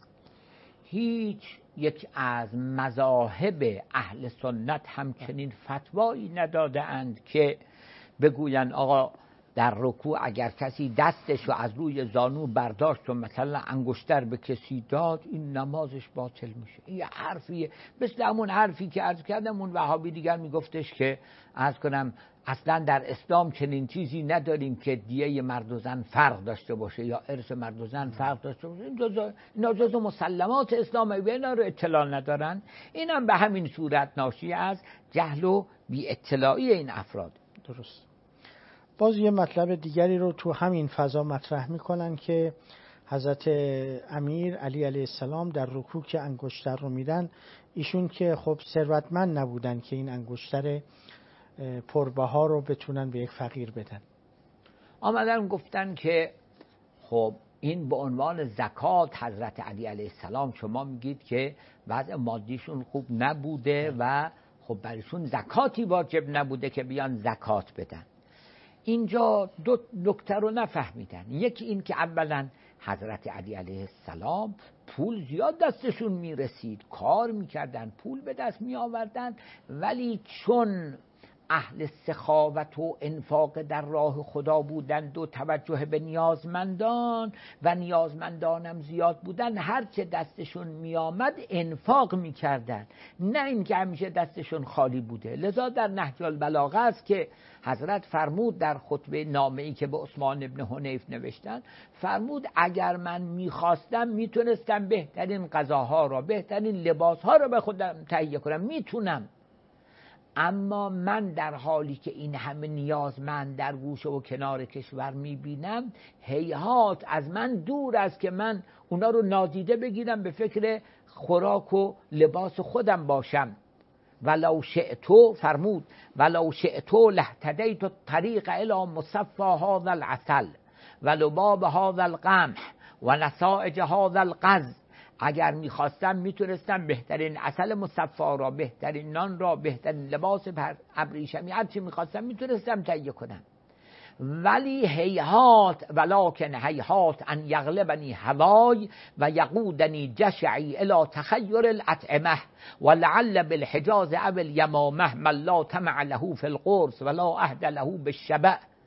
هیچ یک از مذاهب اهل سنت همچنین فتوایی نداده اند که بگوین آقا در رکوع اگر کسی دستش رو از روی زانو برداشت و مثلا انگشتر به کسی داد این نمازش باطل میشه. این حرفیه مثل همون حرفی که عرض کردم اون وهابی دیگر میگفتش که عرض کنم اصلا در اسلام چنین چیزی نداریم که دیه مرد و زن فرق داشته باشه یا ارث مرد و زن فرق داشته باشه. این جزء مسلمات اسلامه و اینا رو اطلاع ندارن. اینم به همین صورت ناشی از جهل و بی اطلاعی این افراد. درست. باز یه مطلب دیگری رو تو همین فضا مطرح میکنن که حضرت امیر علی علیه السلام در رکوع که انگشتر رو میدن، ایشون که خب ثروتمند نبودن که این انگشتر پربها رو بتونن به یک فقیر بدن. آمدن گفتن که خب این به عنوان زکات حضرت علی علیه السلام شما میگید که وضع مادیشون خوب نبوده و خب برایشون زکاتی واجب نبوده که بیان زکات بدن. اینجا دو نکته رو نفهمیدن. یکی این که اولا حضرت علی علیه السلام پول زیاد دستشون میرسید، کار میکردن، پول به دست میآوردن، ولی چون اهل سخاوت و انفاق در راه خدا بودند و توجه به نیازمندان و نیازمندانم زیاد بودن، هرچه دستشون میآمد انفاق میکردن، نه اینکه همیشه دستشون خالی بوده. لذا در نهج البلاغه است که حضرت فرمود در خطبه نامه‌ای که به عثمان ابن حنیف نوشتن، فرمود اگر من میخواستم میتونستم بهترین غذاها را، بهترین لباسها را به خودم تهیه کنم، میتونم، اما من در حالی که این همه نیازمند در گوشه و کنار کشور میبینم، هیهات از من دور است که من اونا رو نادیده بگیرم، به فکر خوراک و لباس خودم باشم. ولو شئتو، فرمود ولو شئتو لهتدیت الطریق الی مصفى هذا العسل ولباب هذا القمح و نسائج هذا القز. اگر میخواستم میتونستم بهترین عسل مصفا را، بهترین نان را، بهترین لباس ابریشمی، هر چی میخواستم میتونستم تهیه کنم، ولی هیهات ولکن هیهات ان یغلبنی هوای و یقودنی جشعی الی تخیر الاطعمه ولعل بالحجاز او الیمامه من لا طمع له فی القرص ولا عهد له بالشبع.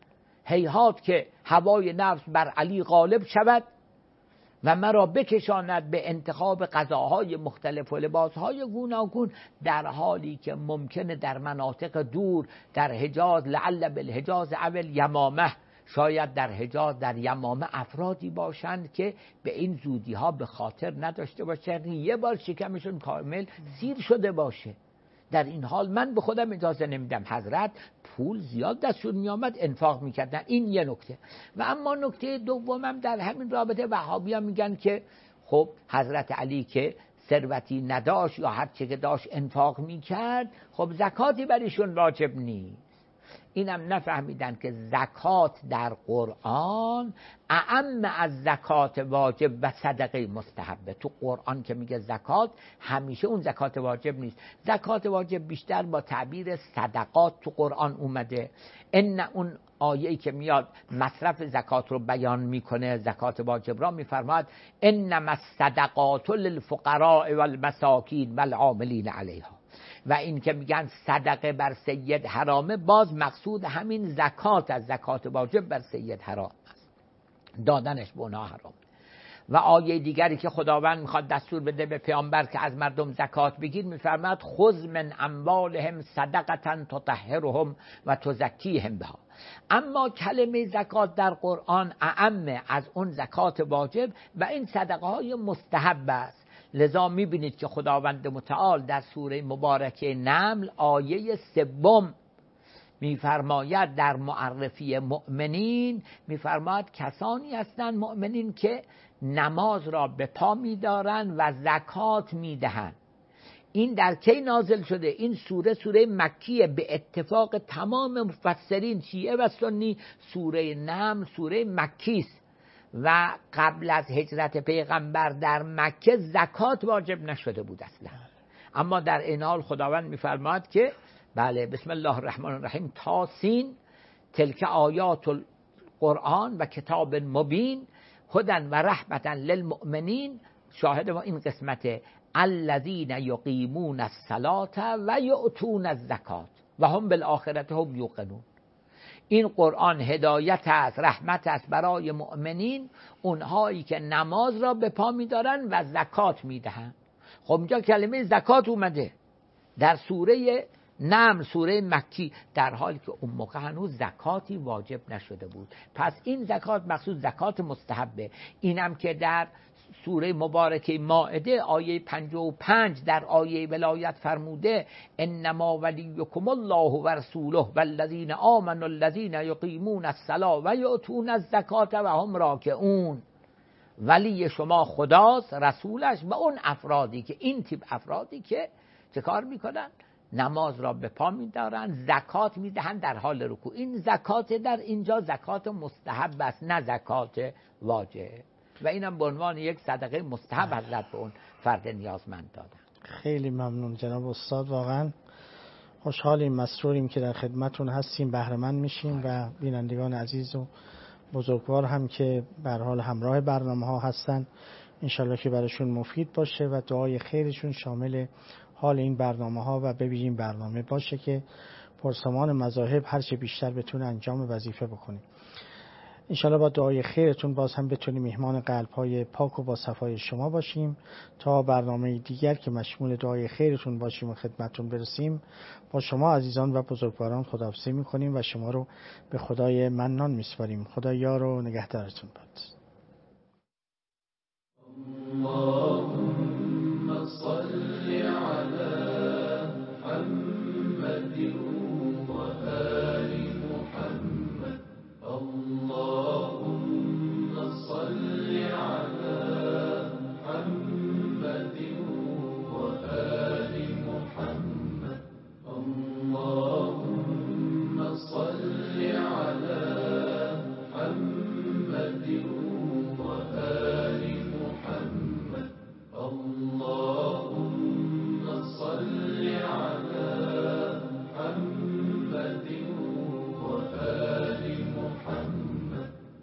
هیهات که هوای نفس بر علی غالب شود و مرا بکشاند به انتخاب غذاهای مختلف و لباسهای گوناگون، در حالی که ممکنه در مناطق دور، در حجاز، لعل بالحجاز اول یمامه، شاید در حجاز، در یمامه افرادی باشند که به این زودی ها به خاطر نداشته باشند یه بار شکمشون کامل سیر شده باشه. در این حال من به خودم اجازه نمیدم. حضرت پول زیاد دستشون میامد انفاق میکردن. این یه نکته. و اما نکته دومم در همین رابطه، وهابی‌ها میگن که خب حضرت علی که ثروتی نداشت یا هر چه که داشت انفاق میکرد، خب زکاتی بر ایشون واجب نیست. اینم نفهمیدن که زکات در قرآن اعم از زکات واجب و صدقه مستحبه. تو قرآن که میگه زکات، همیشه اون زکات واجب نیست. زکات واجب بیشتر با تعبیر صدقات تو قرآن اومده. ان اون آیه‌ای که میاد مصرف زکات رو بیان میکنه، زکات واجب را میفرماد انما الصدقات للفقراء والمساکین والعاملین علیها. و این که میگن صدقه بر سید حرامه، باز مقصود همین زکات از زکات واجب بر سید حرام است، دادنش به اونها حرام. و آیه دیگری که خداوند میخواد دستور بده به پیامبر که از مردم زکات بگیر، میفرماد خذ من اموالهم صدقه تطهرهم و تزکیهم بها. اما کلمه زکات در قرآن اعم از اون زکات واجب و این صدقه های مستحب است. لذا میبینید که خداوند متعال در سوره مبارکه نمل آیه 3 میفرماید در معرفی مؤمنین، میفرماید کسانی هستند مؤمنین که نماز را به پا میدارند و زکات میدهند. این در کی نازل شده؟ این سوره مکیه به اتفاق تمام مفسرین شیعه و سنی. سوره نمل سوره مکیست و قبل از هجرت پیغمبر در مکه زکات واجب نشده بود اصلا. اما در این حال خداوند میفرماد که بله بسم الله الرحمن الرحیم تاسین تلک آیات القرآن و کتاب مبین هدن و رحمتا للمؤمنین. شاهد ما این قسمته الذین یقیمون الصلاة و یؤتون الزکات و هم بالآخرة هم یوقنون. این قرآن هدایت است، رحمت است برای مؤمنین، اونهایی که نماز را به پا می‌دارن و زکات میدهند. خب اینجا کلمه زکات اومده در سوره نمل سوره مکی، در حالی که اون موقع هنوز زکاتی واجب نشده بود. پس این زکات مخصوص زکات مستحبه. اینم که در سوره مبارکه مائده آیه 55 در آیه ولایت فرموده انما ولیکم الله و رسوله والذین آمنوا الذین یقیمون الصلاة و یؤتون الزکات و هم راکعون. ولی شما خداست، رسولش و اون افرادی که این تیپ افرادی که چه کار میکنن؟ نماز را به پا میدارن، زکات میدهن در حال رکوع. این زکات در اینجا زکات مستحب است، نه زکات واجب. و اینم به عنوان یک صدقه مستحب حضرت به اون فرد نیازمند دادن. خیلی ممنون جناب استاد، واقعا خوشحالیم، مسروریم که در خدمتون هستیم، بهره مند میشیم و بینندگان عزیز و بزرگوار هم که به هر حال همراه برنامه ها هستن انشالله که براشون مفید باشه و دعای خیرشون شامل حال این برنامه ها و ببینیم برنامه باشه که پرسمان مذاهب هرچه بیشتر بتونه انجام وظیفه بکنیم. انشالله با دعای خیرتون باز هم بتونیم میهمان قلب های پاک و با صفای شما باشیم. تا برنامه دیگر که مشمول دعای خیرتون باشیم و خدمتتون برسیم، با شما عزیزان و بزرگواران خداحافظی میکنیم و شما رو به خدای منان میسپاریم. خدا یار و نگهدارتون باد.